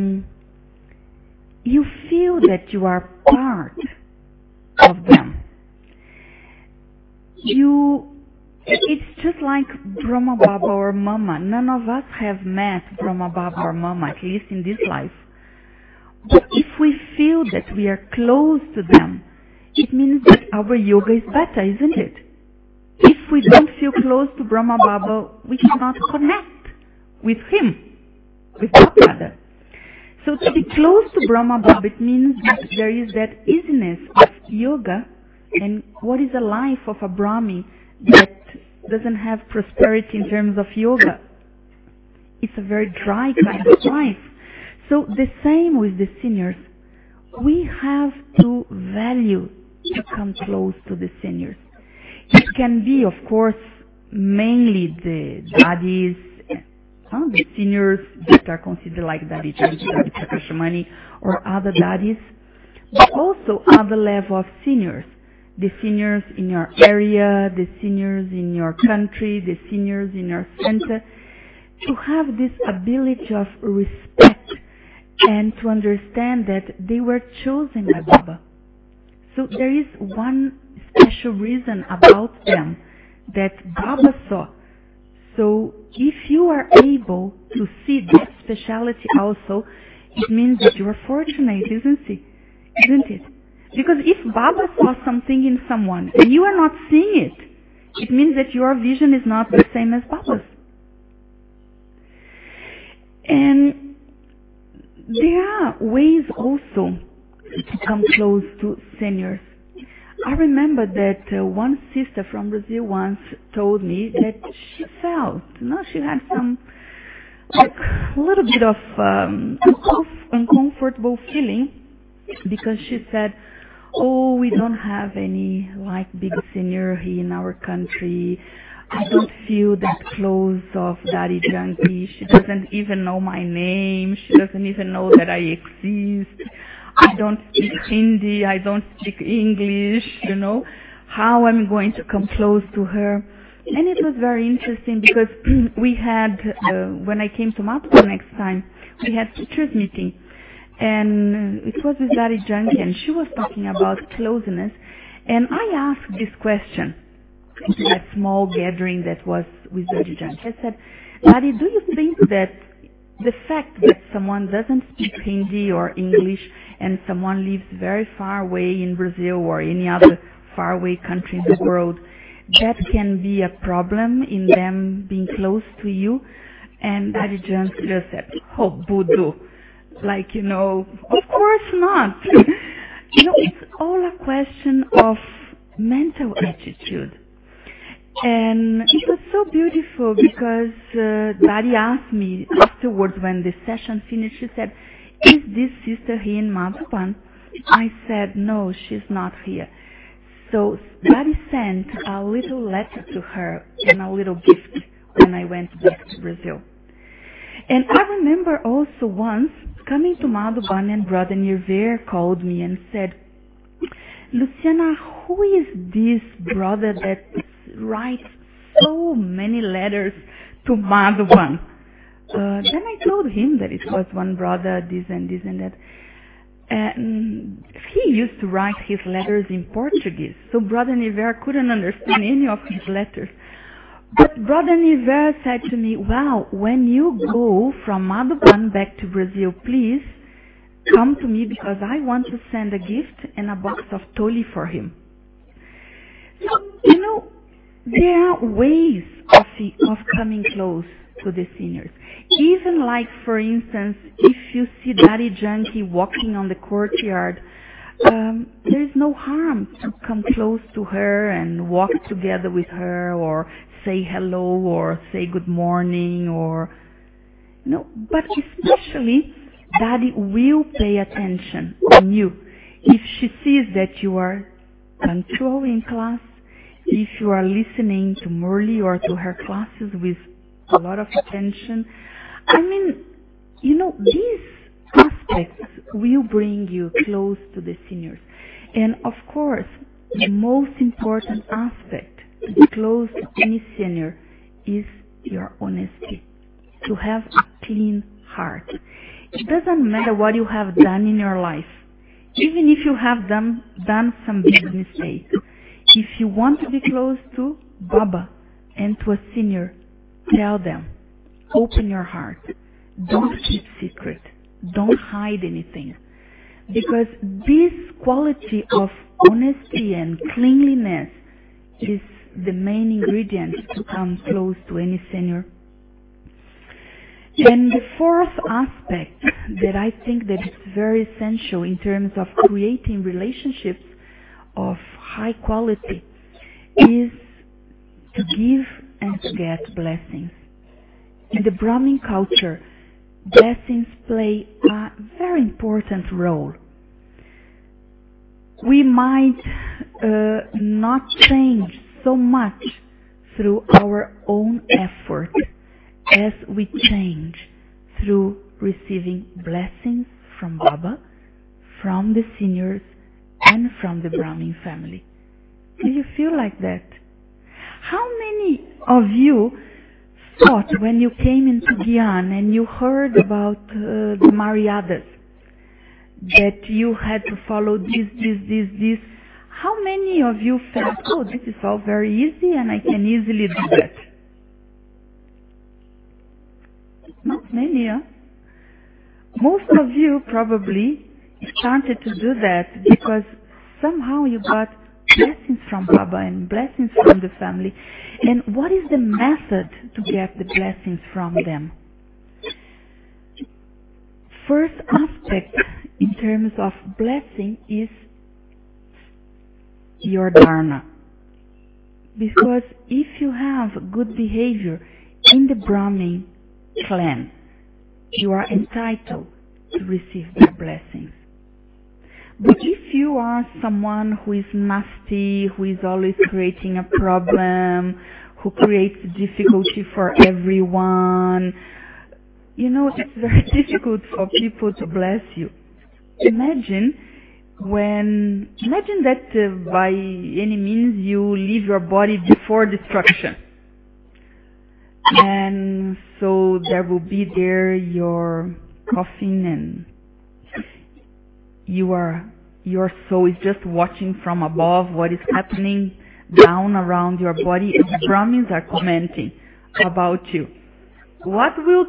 you feel that you are part of them. It's just like Brahma Baba or Mama. None of us have met Brahma Baba or Mama, at least in this life. But if we feel that we are close to them, it means that our yoga is better, isn't it? If we don't feel close to Brahma Baba, we cannot connect with him, with Baba. So to be close to Brahma Baba, it means that there is that easiness of yoga. And what is a life of a Brahmi that doesn't have prosperity in terms of yoga? It's a very dry kind of life. So the same with the seniors. We have to value to come close to the seniors. It can be, of course, mainly the daddies, the seniors that are considered like Daddy Janki, Daddy Prakashamani, or other daddies, but also other level of seniors. The seniors in your area, the seniors in your country, the seniors in your center, to have this ability of respect and to understand that they were chosen by Baba. So there is one special reason about them that Baba saw. So if you are able to see that speciality also, it means that you are fortunate, isn't it? Because if Baba saw something in someone and you are not seeing it, it means that your vision is not the same as Baba's. And there are ways also to come close to seniors. I remember that one sister from Brazil once told me that she felt, she had some, a little bit of uncomfortable feeling because she said, "Oh, we don't have any big senior here in our country. I don't feel that close of Dari Janki. She doesn't even know my name. She doesn't even know that I exist. I don't speak Hindi. I don't speak English, How I'm going to come close to her?" And it was very interesting because we had, when I came to Matupá next time, we had teachers meeting. And it was with Dari Janki, and she was talking about closeness. And I asked this question in that small gathering that was with Dari Janki. I said, "Dari, do you think that the fact that someone doesn't speak Hindi or English and someone lives very far away in Brazil or any other faraway country in the world, that can be a problem in them being close to you?" And Dari Janki just said, "Oh, Budu. Of course not." It's all a question of mental attitude. And it was so beautiful because Dari asked me afterwards when the session finished, she said, "Is this sister here in Matupá?" I said, "No, she's not here." So Dari sent a little letter to her and a little gift when I went back to Brazil. And I remember also once coming to Madhuban and Brother Nirver called me and said, "Luciana, who is this brother that writes so many letters to Madhuban?" Then I told him that it was one brother, this and this and that. And he used to write his letters in Portuguese, so Brother Nirver couldn't understand any of his letters. But Brother Nirver said to me, "Wow, when you go from Madhuban back to Brazil, please come to me because I want to send a gift and a box of Toli for him. So, there are ways of coming close to the seniors. Even like, for instance, if you see Daddy Junkie walking on the courtyard, there is no harm to come close to her and walk together with her, or say hello, or say good morning, or but especially Daddy will pay attention on you if she sees that you are punctual in class, if you are listening to Murli or to her classes with a lot of attention. I mean, these aspects will bring you close to the seniors. And of course, the most important aspect to be close to any senior is your honesty. To have a clean heart. It doesn't matter what you have done in your life. Even if you have done some big mistakes. If you want to be close to Baba and to a senior, tell them. Open your heart. Don't keep secret. Don't hide anything. Because this quality of honesty and cleanliness is the main ingredient to come close to any senior. And the fourth aspect that I think that is very essential in terms of creating relationships of high quality is to give and to get blessings. In the Brahmin culture, blessings play a very important role. We might not change so much through our own effort as we change through receiving blessings from Baba, from the seniors, and from the Brahmin family. Do you feel like that? How many of you thought when you came into Gyan and you heard about the Maryadas that you had to follow this? How many of you felt, oh, this is all very easy and I can easily do that? Not many, huh? Most of you probably started to do that because somehow you got blessings from Baba and blessings from the family. And what is the method to get the blessings from them? First aspect in terms of blessing is your dharna. Because if you have good behavior in the Brahmin clan, you are entitled to receive their blessings. But if you are someone who is nasty, who is always creating a problem, who creates difficulty for everyone, it's very difficult for people to bless you. Imagine that by any means you leave your body before destruction. And so there will be there your coffin and your soul is just watching from above what is happening down around your body, and the Brahmins are commenting about you. What will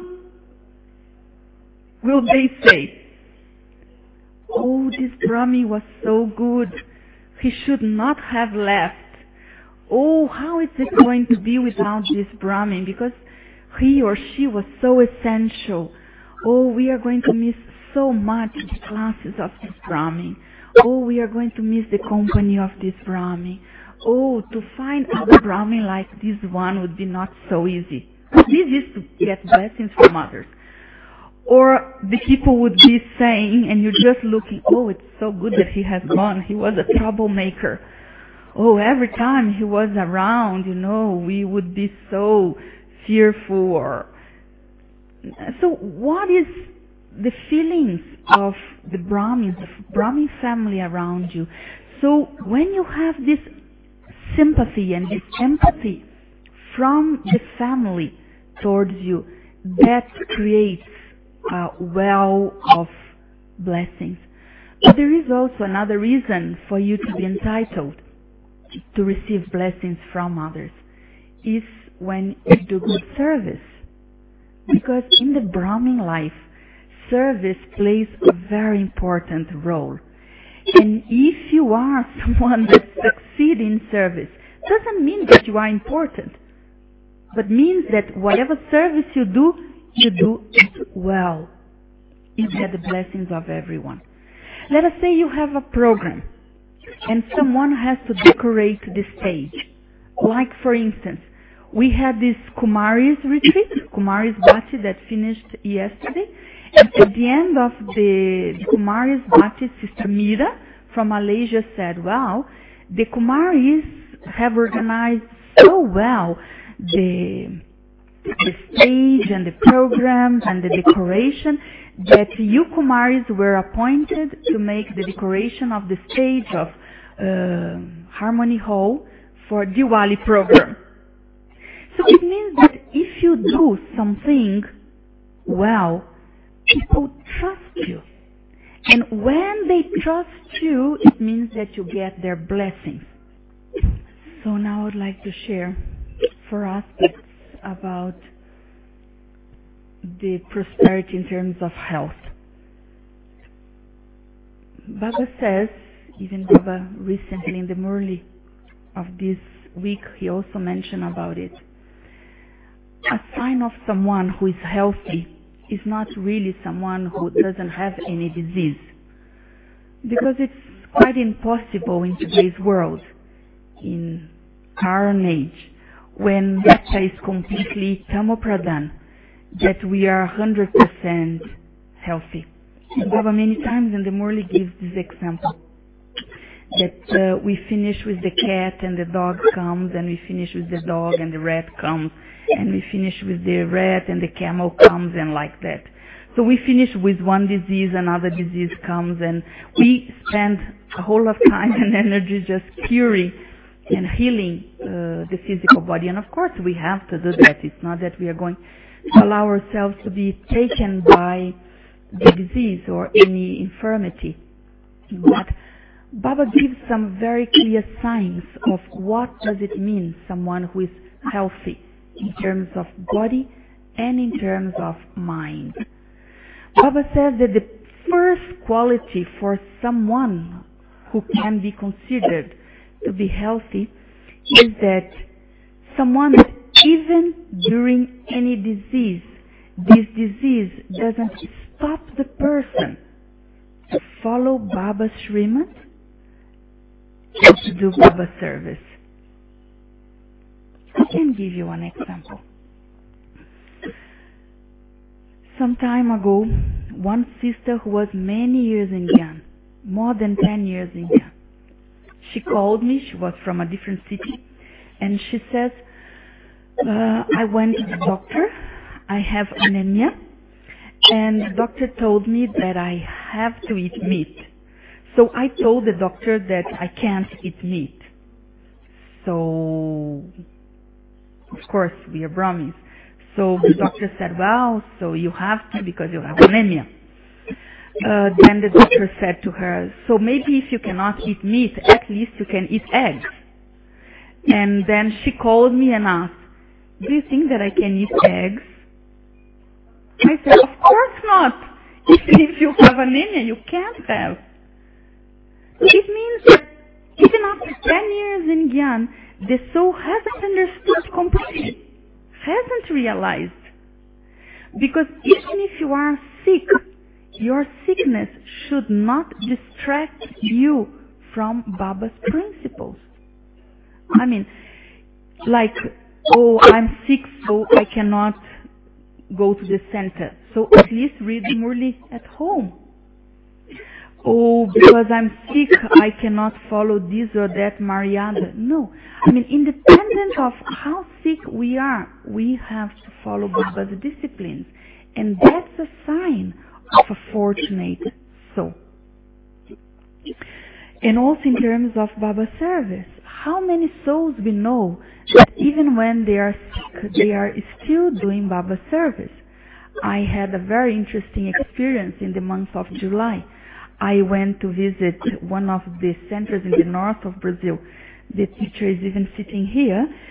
they say? Oh, this Brahmin was so good. He should not have left. Oh, how is it going to be without this Brahmin? Because he or she was so essential. Oh, we are going to miss so much the classes of this Brahmin. Oh, we are going to miss the company of this Brahmin. Oh, to find other Brahmin like this one would be not so easy. This is to get blessings from others. Or the people would be saying, and you're just looking, oh, it's so good that he has gone. He was a troublemaker. Oh, every time he was around, we would be so fearful. So what is the feelings of the Brahmins, the Brahmin family around you? So when you have this sympathy and this empathy from the family towards you, that creates a well of blessings. But there is also another reason for you to be entitled to receive blessings from others, is when you do good service. Because in the Brahmin life, service plays a very important role. And if you are someone that succeeds in service, doesn't mean that you are important, but means that whatever service you do it well. You get the blessings of everyone. Let us say you have a program and someone has to decorate the stage. Like, for instance, we had this Kumaris retreat, Kumaris Bhatti, that finished yesterday. And at the end of the Kumaris Bhatti, Sister Mira from Malaysia said, wow, the Kumaris have organized so well the stage and the programs and the decoration that you Kumaris were appointed to make the decoration of the stage of Harmony Hall for Diwali program. So it means that if you do something well, people trust you. And when they trust you, it means that you get their blessings. So now I would like to share 4 aspects about the prosperity in terms of health. Baba says, even Baba recently in the Murli of this week, he also mentioned about it. A sign of someone who is healthy is not really someone who doesn't have any disease. Because it's quite impossible in today's world, in our age, when metta is completely tamopradhan, that we are 100% healthy. And Baba many times in the Murli gives this example, that we finish with the cat and the dog comes, and we finish with the dog and the rat comes, and we finish with the rat and the camel comes, and like that. So we finish with one disease, another disease comes, and we spend a whole lot of time and energy just curing and healing the physical body. And of course we have to do that. It's not that we are going to allow ourselves to be taken by the disease or any infirmity. But Baba gives some very clear signs of what does it mean, someone who is healthy in terms of body and in terms of mind. Baba says that the first quality for someone who can be considered to be healthy is that someone that even during any disease, this disease doesn't stop the person to follow Baba's Srimad and to do Baba service. I can give you an example. Some time ago, one sister who was many years in Gyan, more than 10 years in Gyan, she called me. She was from a different city, and she says, I went to the doctor. I have anemia, and the doctor told me that I have to eat meat. So I told the doctor that I can't eat meat. So, of course, we are Brahmins. So the doctor said, well, so you have to because you have anemia. Then the doctor said to her, so maybe if you cannot eat meat, at least you can eat eggs. And then she called me and asked, do you think that I can eat eggs? I said, of course not. If you have anemia, you can't have. It means that even after 10 years in Gyan, the soul hasn't understood completely, hasn't realized. Because even if you are sick, your sickness should not distract you from Baba's principles. I mean, like, oh, I'm sick, so I cannot go to the center. So at least read Murli at home. Oh, because I'm sick, I cannot follow this or that Maryada. No. I mean, independent of how sick we are, we have to follow Baba's disciplines. And that's a sign of a fortunate soul. And also in terms of Baba service, how many souls we know that even when they are sick, they are still doing Baba service. I had a very interesting experience in the month of July. I went to visit one of the centers in the north of Brazil. The teacher is even sitting here.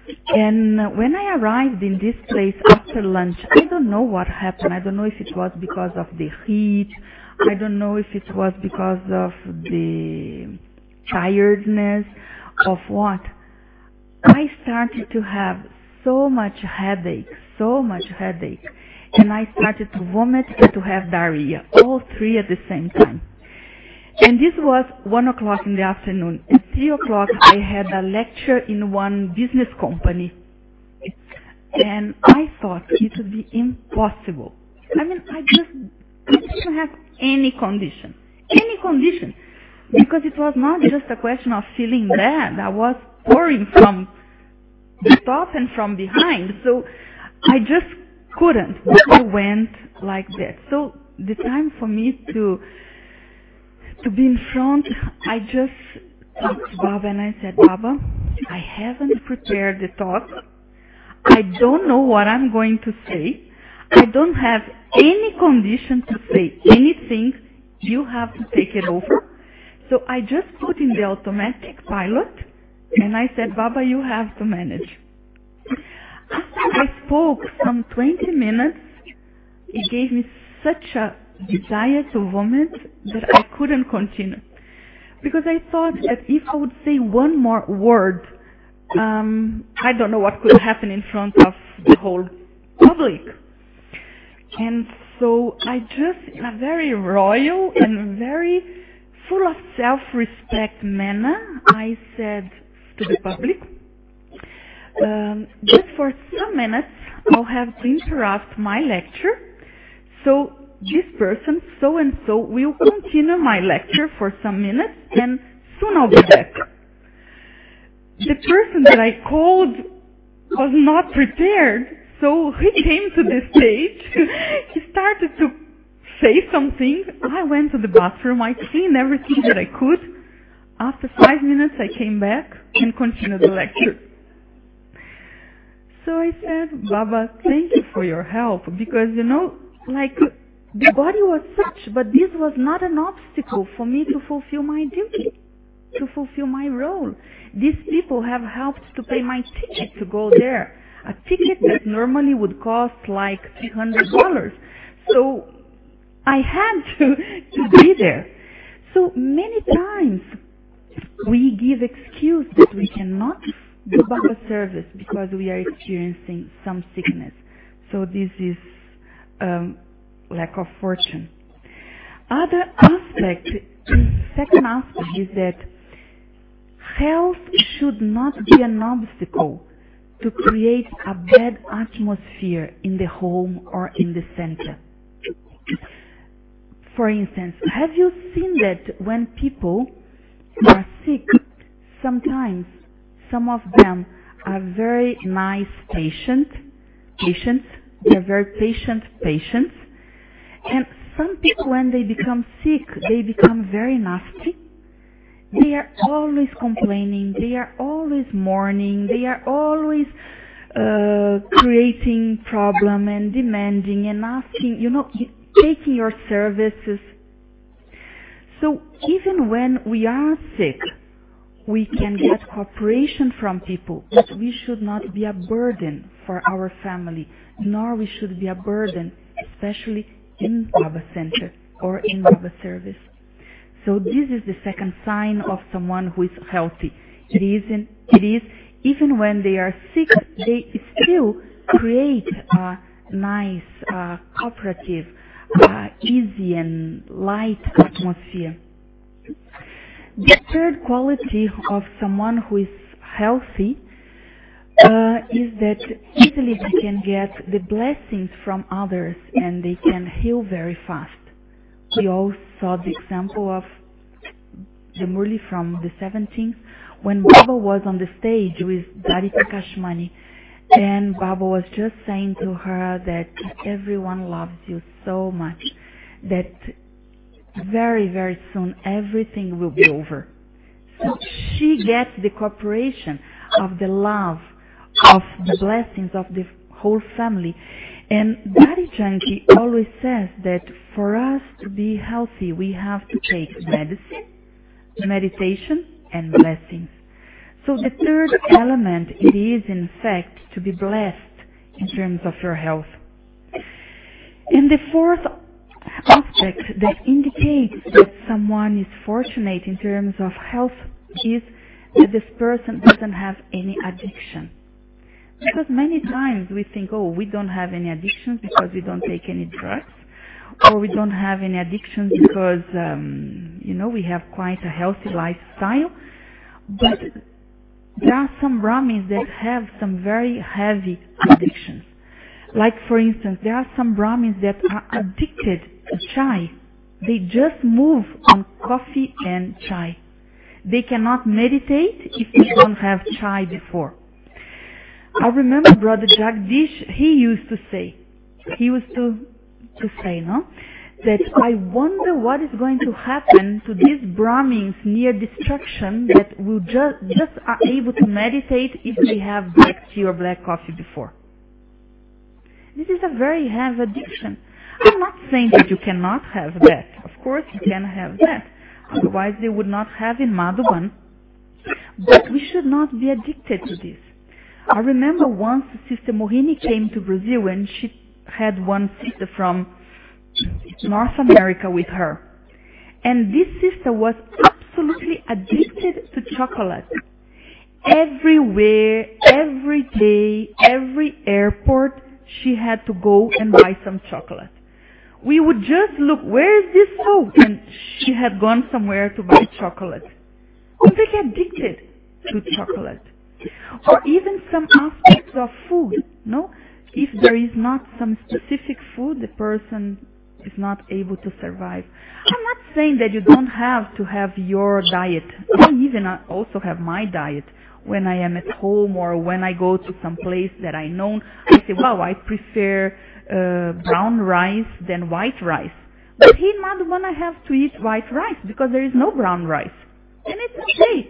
And when I arrived in this place after lunch, I don't know what happened. I don't know if it was because of the heat. I don't know if it was because of the tiredness of what. I started to have so much headache, and I started to vomit and to have diarrhea, all three at the same time. And this was 1 o'clock in the afternoon. At 3 o'clock, I had a lecture in one business company. And I thought it would be impossible. I mean, I didn't have any condition. Because it was not just a question of feeling bad. I was pouring from the top and from behind. So I just couldn't. But I went like that. So the time for me to be in front, I just talked to Baba and I said, Baba, I haven't prepared the talk. I don't know what I'm going to say. I don't have any condition to say anything. You have to take it over. So I just put in the automatic pilot and I said, Baba, you have to manage. After I spoke some 20 minutes, it gave me such a desire to vomit that I couldn't continue. Because I thought that if I would say one more word, I don't know what could happen in front of the whole public. And so I just, in a very royal and very full of self-respect manner, I said to the public, just for some minutes, I'll have to interrupt my lecture. So this person, so and so, will continue my lecture for some minutes, and soon I'll be back. The person that I called was not prepared, so he came to the stage. He started to say something. I went to the bathroom. I cleaned everything that I could. After 5 minutes, I came back and continued the lecture. So I said, Baba, thank you for your help, because, the body was such, but this was not an obstacle for me to fulfill my duty, to fulfill my role. These people have helped to pay my ticket to go there, a ticket that normally would cost like $300. So I had to be there. So many times we give excuse that we cannot do Baba service because we are experiencing some sickness. So this is lack of fortune. Second aspect is that health should not be an obstacle to create a bad atmosphere in the home or in the center. For instance, have you seen that when people are sick, sometimes some of them are very nice patients, they're very patient patients, and some people, when they become sick, they become very nasty. They are always complaining, they are always mourning, they are always creating problem and demanding and asking, taking your services. So even when we are sick, we can get cooperation from people, but we should not be a burden for our family, nor we should be a burden, especially in Baba Center or in Baba service. So this is the second sign of someone who is healthy. It is even when they are sick, they still create a nice, cooperative, easy and light atmosphere. The third quality of someone who is healthy is that easily they can get the blessings from others and they can heal very fast. We all saw the example of the Murli from the 17th when Baba was on the stage with Darika Kashmani, and Baba was just saying to her that everyone loves you so much, that very, very soon everything will be over. So she gets the cooperation of the love, of the blessings of the whole family. And Dari Janki always says that for us to be healthy, we have to take medicine, meditation, and blessings. So the third element, it is in fact to be blessed in terms of your health. And the fourth aspect that indicates that someone is fortunate in terms of health is that this person doesn't have any addiction. Because many times we think, oh, we don't have any addictions because we don't take any drugs, or we don't have any addictions because, we have quite a healthy lifestyle. But there are some Brahmins that have some very heavy addictions. Like, for instance, there are some Brahmins that are addicted to chai. They just move on coffee and chai. They cannot meditate if they don't have chai before. I remember Brother Jagdish, he used to say, that I wonder what is going to happen to these Brahmins near destruction that will just are able to meditate if they have black tea or black coffee before. This is a very heavy addiction. I'm not saying that you cannot have that. Of course you can have that. Otherwise they would not have in Madhuban. But we should not be addicted to this. I remember once Sister Mohini came to Brazil and she had one sister from North America with her. And this sister was absolutely addicted to chocolate. Everywhere, every day, every airport, she had to go and buy some chocolate. We would just look, where is this so? And she had gone somewhere to buy chocolate. Completely addicted to chocolate. Or even some aspects of food, no? If there is not some specific food, the person is not able to survive. I'm not saying that you don't have to have your diet. I even also have my diet. When I am at home or when I go to some place that I know, I say, wow, I prefer brown rice than white rice. But here in Madhuban I have to eat white rice because there is no brown rice. And it's okay.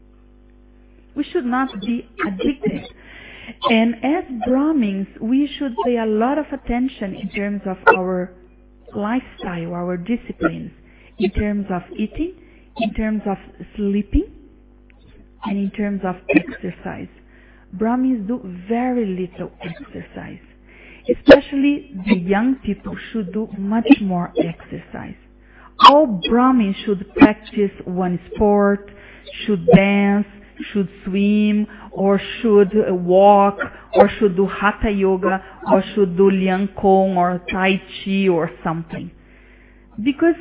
We should not be addicted. And as Brahmins, we should pay a lot of attention in terms of our lifestyle, our disciplines, in terms of eating, in terms of sleeping, and in terms of exercise. Brahmins do very little exercise. Especially the young people should do much more exercise. All Brahmins should practice one sport, should dance, should swim, or should walk, or should do Hatha Yoga, or should do Liang Kong, or Tai Chi, or something. Because,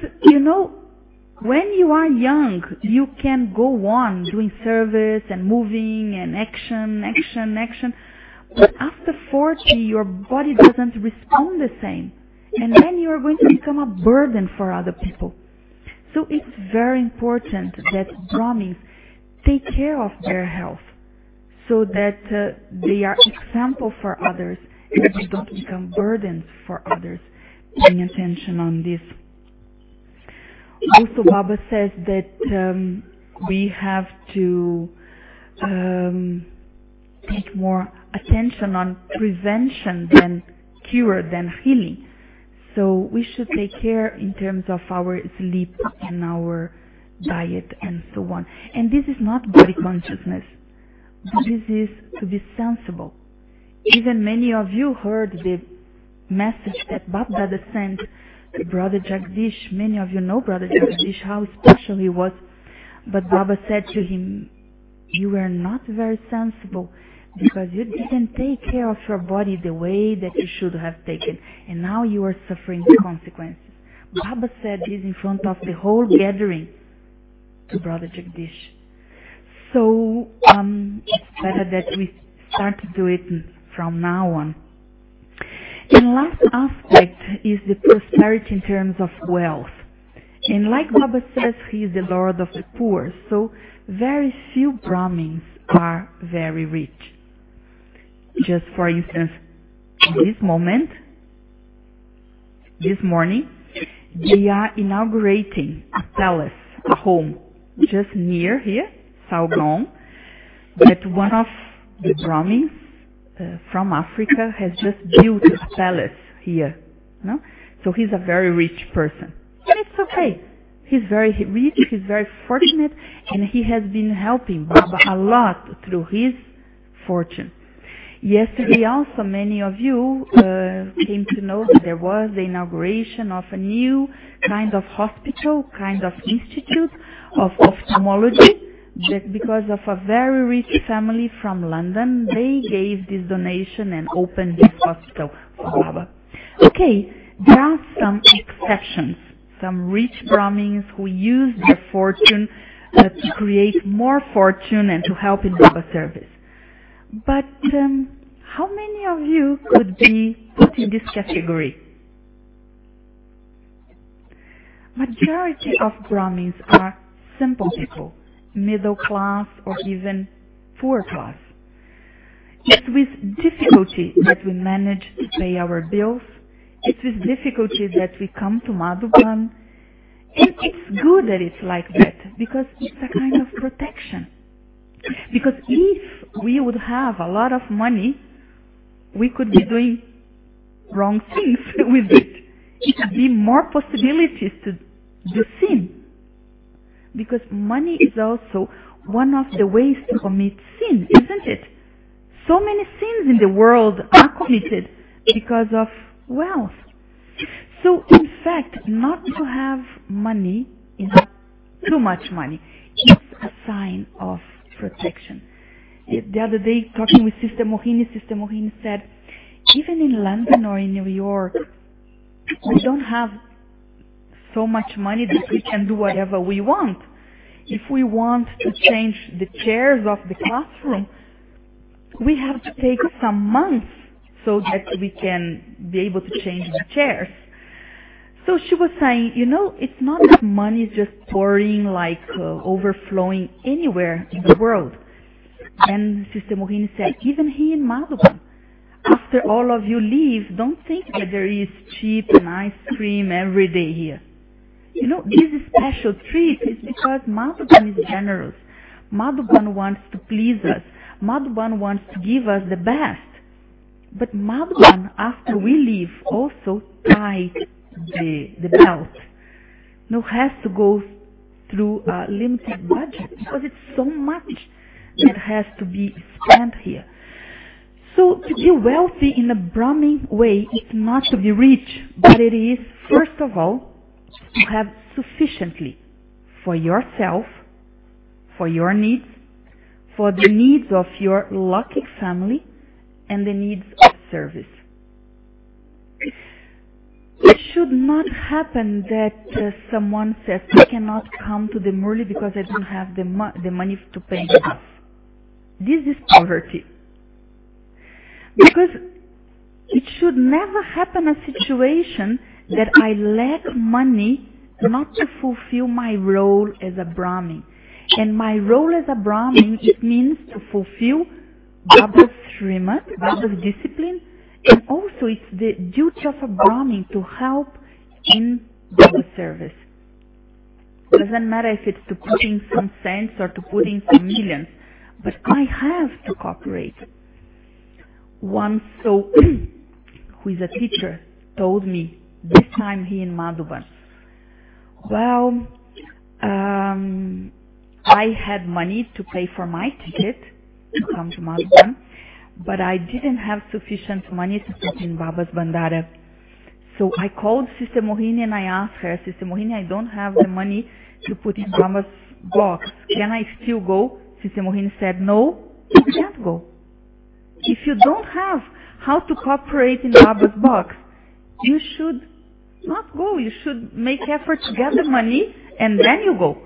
when you are young, you can go on doing service and moving and action. But after 40, your body doesn't respond the same. And then you are going to become a burden for other people. So it's very important that Brahmins take care of their health so that they are example for others and they don't become burdens for others. Paying attention on this. Also, Baba says that we have to take more attention on prevention than cure, than healing. So we should take care in terms of our sleep and our diet and so on. And this is not body consciousness, but this is to be sensible. Even many of you heard the message that Baba Dada sent to Brother Jagdish. Many of you know Brother Jagdish, how special he was. But Baba said to him, you were not very sensible because you didn't take care of your body the way that you should have taken. And now you are suffering the consequences. Baba said this in front of the whole gathering to Brother Jagdish. So it's better that we start to do it from now on. And last aspect is the prosperity in terms of wealth. And like Baba says, he is the Lord of the poor. So very few Brahmins are very rich. Just for instance, in this moment, this morning, they are inaugurating a palace, a home, just near here, Salgão, that one of the Brahmins from Africa has just built a palace here. No? So he's a very rich person. And it's okay. He's very rich, he's very fortunate, and he has been helping Baba a lot through his fortune. Yesterday also many of you came to know that there was the inauguration of a new kind of hospital, kind of institute of ophthalmology, that because of a very rich family from London, they gave this donation and opened this hospital for Baba. Okay, there are some exceptions, some rich Brahmins who use their fortune to create more fortune and to help in Baba service. But how many of you could be put in this category? Majority of Brahmins are simple people, middle class or even poor class. It's with difficulty that we manage to pay our bills. It's with difficulty that we come to Madhuban. And it's good that it's like that because it's a kind of protection. Because if we would have a lot of money, we could be doing wrong things with it. It would be more possibilities to do sin. Because money is also one of the ways to commit sin, isn't it? So many sins in the world are committed because of wealth. So in fact, not to have money, too much money, it's a sign of protection. The other day, talking with Sister Mohini said, even in London or in New York, we don't have so much money that we can do whatever we want. If we want to change the chairs of the classroom, we have to take some months so that we can be able to change the chairs. So she was saying, it's not that money is just pouring overflowing anywhere in the world. And Sister Mohini said, even here in Madhuban, after all of you leave, don't think that there is cheap and ice cream every day here. This special treat is because Madhuban is generous. Madhuban wants to please us. Madhuban wants to give us the best. But Madhuban, after we leave, also tied the belt. Has to go through a limited budget because it's so much that has to be spent here. So to be wealthy in a Brahmin way is not to be rich, but it is, first of all, to have sufficiently for yourself, for your needs, for the needs of your lucky family, and the needs of service. It should not happen that someone says, I cannot come to the Murli because I don't have the money to pay the bus. This is poverty. Because it should never happen a situation that I lack money not to fulfill my role as a Brahmin. And my role as a Brahmin, it means to fulfill Baba's Srimad, Baba's discipline, and also it's the duty of a Brahmin to help in Baba's service. Doesn't matter if it's to put in some cents or to put in some millions, but I have to cooperate. One soul, who is a teacher, told me, this time here in Madhuban, well, I had money to pay for my ticket to come to Madhuban, but I didn't have sufficient money to put in Baba's Bandara. So I called Sister Mohini and I asked her, Sister Mohini, I don't have the money to put in Baba's box. Can I still go? Sister Mohini said, no, you can't go. If you don't have how to cooperate in Baba's box, you should not go. You should make effort to get the money and then you go.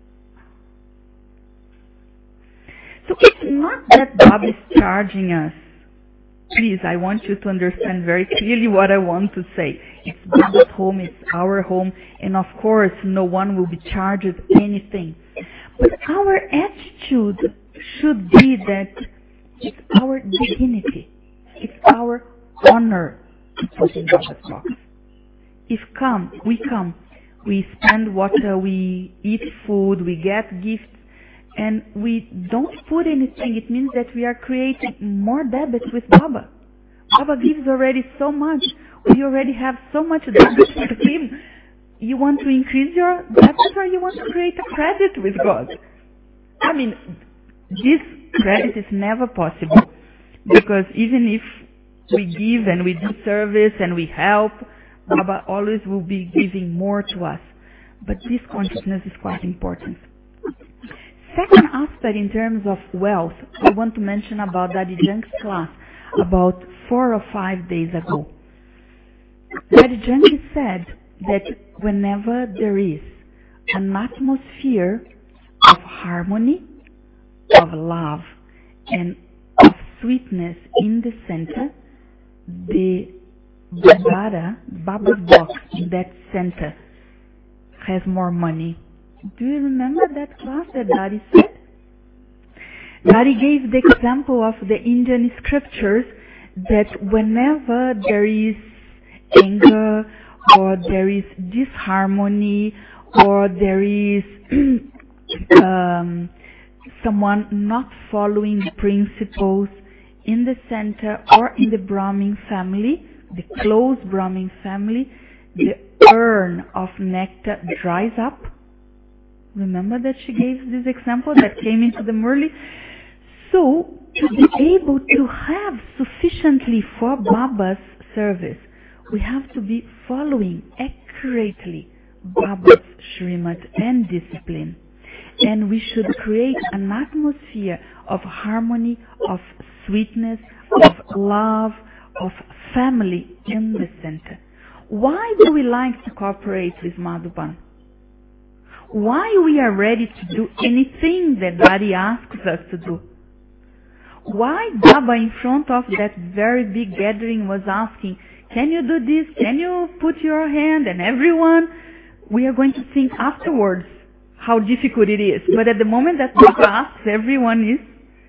So it's not that Baba is charging us. Please, I want you to understand very clearly what I want to say. It's Baba's home, it's our home, and of course no one will be charged anything. But our attitude should be that it's our dignity, it's our honor to put in Baba's box. If we spend what we eat food, we get gifts, and we don't put anything, it means that we are creating more debts with Baba. Baba gives already so much. We already have so much debt with him. you want to increase your debt or you want to create a credit with God? I mean, this credit is never possible, because even if we give and we do service and we help, Baba always will be giving more to us. But this consciousness is quite important. Second aspect in terms of wealth, I want to mention about Daddy Junk's class about 4 or 5 days ago. Daddy Junk said that whenever there is an atmosphere of harmony, of love, and of sweetness in the center, the Baba's box in that center has more money. Do you remember that class that Daddy said? Daddy gave the example of the Indian scriptures that whenever there is anger or there is disharmony or there is someone not following the principles in the center or in the Brahmin family, the close Brahmin family, the urn of nectar dries up. Remember that she gave this example that came into the Murli? So, to be able to have sufficiently for Baba's service, we have to be following accurately Baba's Srimad and discipline. And we should create an atmosphere of harmony, of sweetness, of love, of family in the center. Why do we like to cooperate with Madhuban? Why we are ready to do anything that Daddy asks us to do? Why Baba in front of that very big gathering was asking, can you do this? Can you put your hand? And everyone, we are going to think afterwards how difficult it is. But at the moment that Baba asks, everyone is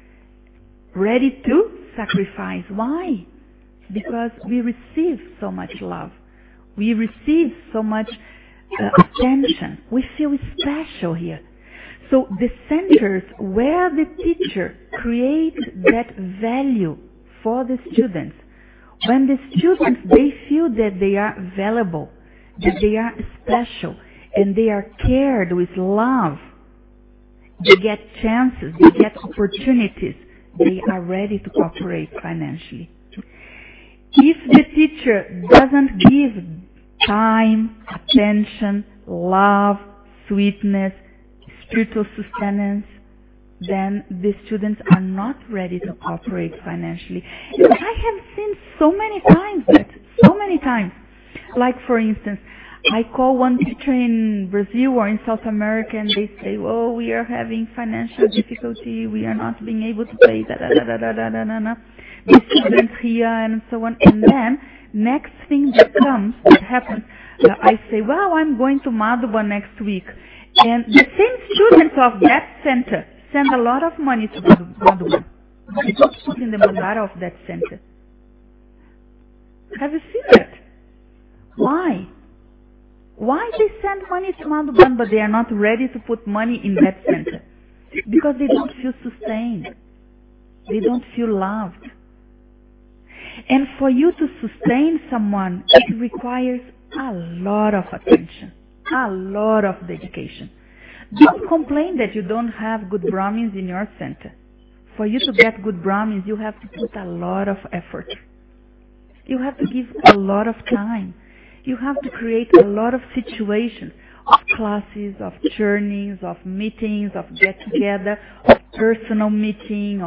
ready to sacrifice. Why? Because we receive so much love. We receive so much attention. We feel special here. So the centers where the teacher creates that value for the students, when the students, they feel that they are valuable, that they are special, and they are cared with love, they get chances, they get opportunities, they are ready to cooperate financially. If the teacher doesn't give time, attention, love, sweetness, spiritual sustenance, then the students are not ready to cooperate financially. And I have seen so many times. Like for instance, I call one teacher in Brazil or in South America and they say, oh, we are having financial difficulty, we are not being able to pay, the students here and so on. And then, next thing that happens, I say, well, I'm going to Madhuban next week. And the same students of that center send a lot of money to Madhuban. They don't put in the mandara of that center. Have you seen that? Why? Why they send money to Madhuban but they are not ready to put money in that center? Because they don't feel sustained. They don't feel loved. And for you to sustain someone, it requires a lot of attention, a lot of dedication. Don't complain that you don't have good Brahmins in your center. For you to get good Brahmins, you have to put a lot of effort. You have to give a lot of time. You have to create a lot of situations, of classes, of journeys, of meetings, of get-together, of personal meeting,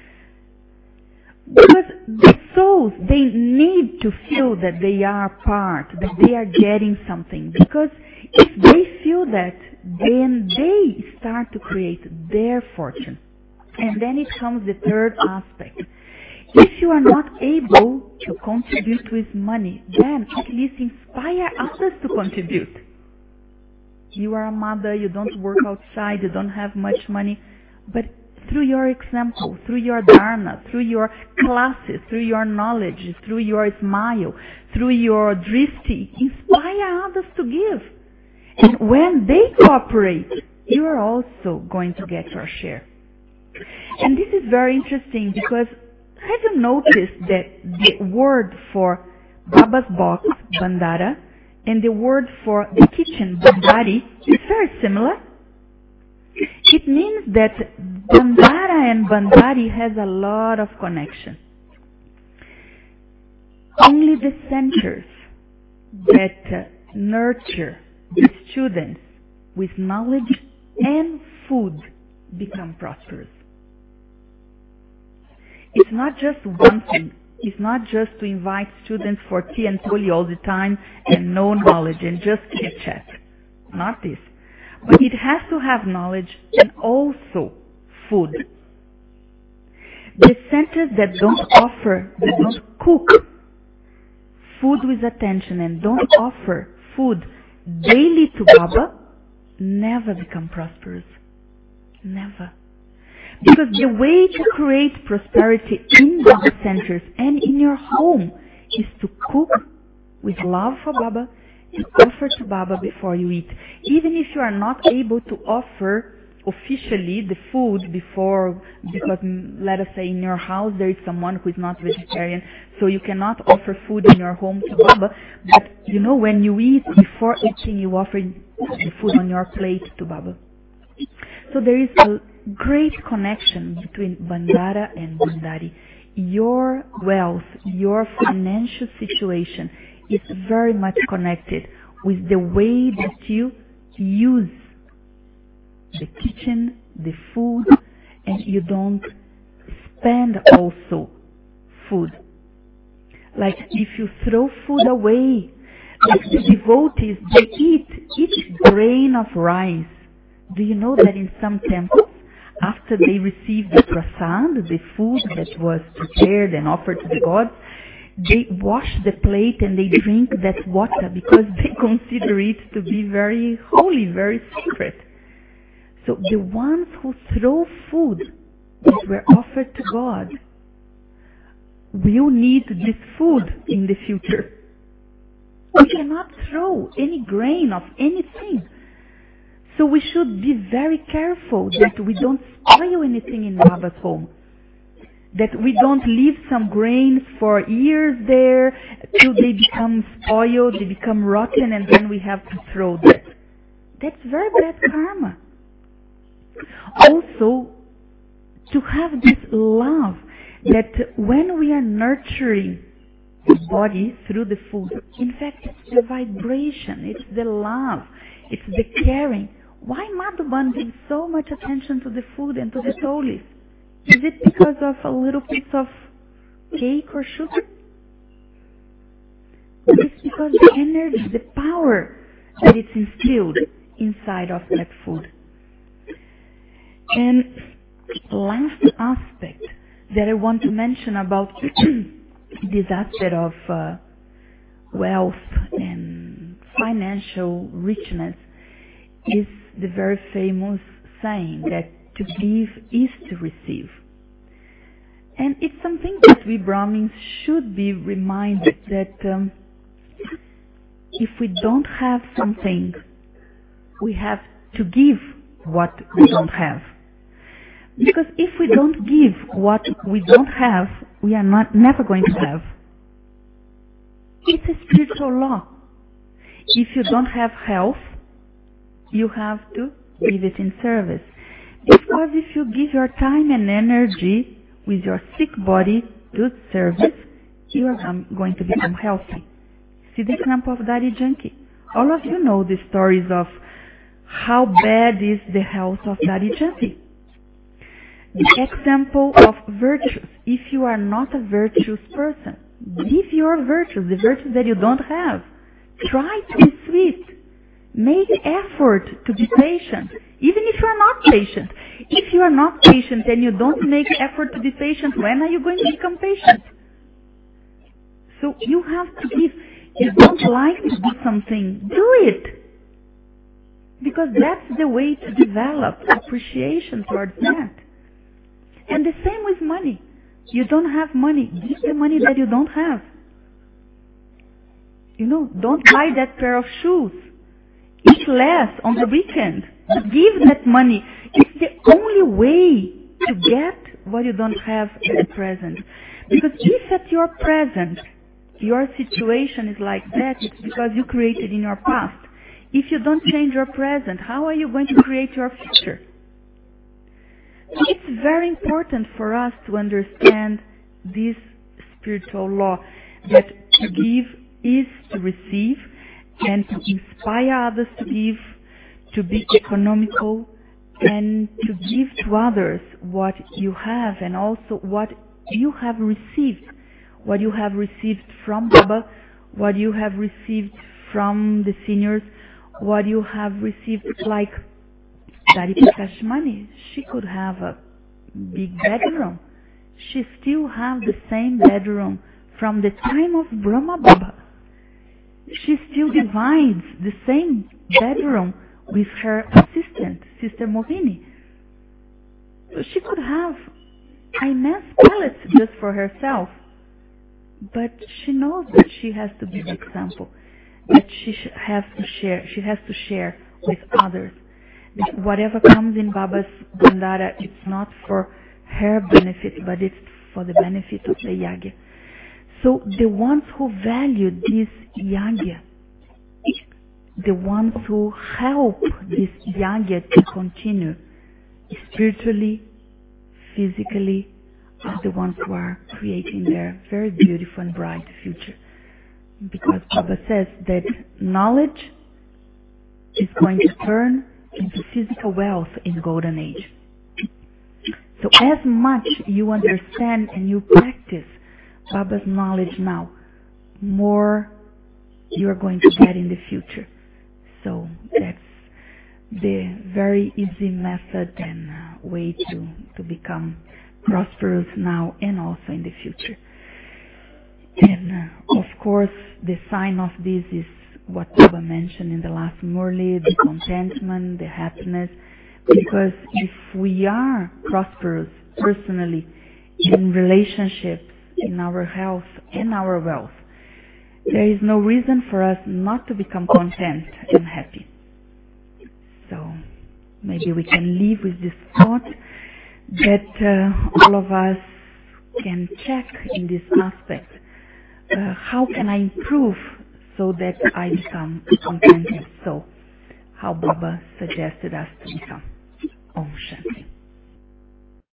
because the souls, they need to feel that they are part, that they are getting something. Because if they feel that, then they start to create their fortune. And then it comes the third aspect. If you are not able to contribute with money, then at least inspire others to contribute. You are a mother, you don't work outside, you don't have much money, but through your example, through your dharna, through your classes, through your knowledge, through your smile, through your drishti, inspire others to give. And when they cooperate, you are also going to get your share. And this is very interesting because have you noticed that the word for Baba's box, Bandara, and the word for the kitchen, bandari, is very similar. It means that Bandara and Bandari has a lot of connection. Only the centers that nurture the students with knowledge and food become prosperous. It's not just one thing. It's not just to invite students for tea and toli all the time and no knowledge and just chit chat. Not this. But it has to have knowledge and also food. The centers that don't cook food with attention and don't offer food daily to Baba, never become prosperous. Never. Because the way to create prosperity in Baba centers and in your home is to cook with love for Baba and offer to Baba before you eat. Even if you are not able to offer officially the food before, because let us say in your house there is someone who is not vegetarian, so you cannot offer food in your home to Baba, but when you eat, before eating you offer the food on your plate to Baba. So there is a great connection between Bandara and Bandari. Your wealth, your financial situation is very much connected with the way that you use the kitchen, the food, and you don't spend also food. Like if you throw food away, like the devotees, they eat each grain of rice. Do you know that in some temples, after they receive the prasad, the food that was prepared and offered to the gods, they wash the plate and they drink that water because they consider it to be very holy, very sacred. So the ones who throw food that were offered to God will need this food in the future. We cannot throw any grain of anything. So we should be very careful that we don't spoil anything in Baba's home. That we don't leave some grains for years there till they become spoiled, they become rotten, and then we have to throw that. That's very bad karma. Also, to have this love that when we are nurturing the body through the food, in fact, it's the vibration, it's the love, it's the caring. Why Madhuban gives so much attention to the food and to the tolis? Is it because of a little piece of cake or sugar? It's because the energy, the power that it's instilled inside of that food. And last aspect that I want to mention about this aspect of wealth and financial richness is the very famous saying that to give is to receive. And it's something that we Brahmins should be reminded that if we don't have something, we have to give what we don't have. Because if we don't give what we don't have, we are never going to have. It's a spiritual law. If you don't have health, you have to give it in service. Because if you give your time and energy with your sick body to service, you are going to become healthy. See the example of Daddy Junkie. All of you know the stories of how bad is the health of Daddy Junkie. The example of virtues. If you are not a virtuous person, give your virtues, the virtues that you don't have. Try to be sweet. Make effort to be patient, even if you are not patient. If you are not patient and you don't make effort to be patient, when are you going to become patient? So you have to give. You don't like to do something, do it. Because that's the way to develop appreciation towards that. And the same with money. You don't have money, give the money that you don't have. Don't buy that pair of shoes. Eat less on the weekend. Give that money. It's the only way to get what you don't have at the present. Because if at your present your situation is like that, it's because you created in your past. If you don't change your present, how are you going to create your future? It's very important for us to understand this spiritual law, that to give is to receive, and to inspire others to give, to be economical, and to give to others what you have and also what you have received. What you have received from Baba, what you have received from the seniors, what you have received, like Dari Prakashmani. She could have a big bedroom. She still have the same bedroom from the time of Brahma Baba. She still divides the same bedroom with her assistant, Sister Mohini. So she could have immense palace just for herself. But she knows that she has to be the example, that she has to share with others. That whatever comes in Baba's Bandara, it's not for her benefit, but it's for the benefit of the Yagya. So the ones who value this Yagya, the ones who help this Yagya to continue spiritually, physically, are the ones who are creating their very beautiful and bright future. Because Baba says that knowledge is going to turn into physical wealth in Golden Age. So as much you understand and you practice Baba's knowledge now, more you are going to get in the future. So that's the very easy method and way to become prosperous now and also in the future. And of course, the sign of this is what Baba mentioned in the last Murli, the contentment, the happiness. Because if we are prosperous personally in relationships, in our health and our wealth, there is no reason for us not to become content and happy. So maybe we can live with this thought that all of us can check in this aspect. How can I improve so that I become a contented soul? How Baba suggested us to become.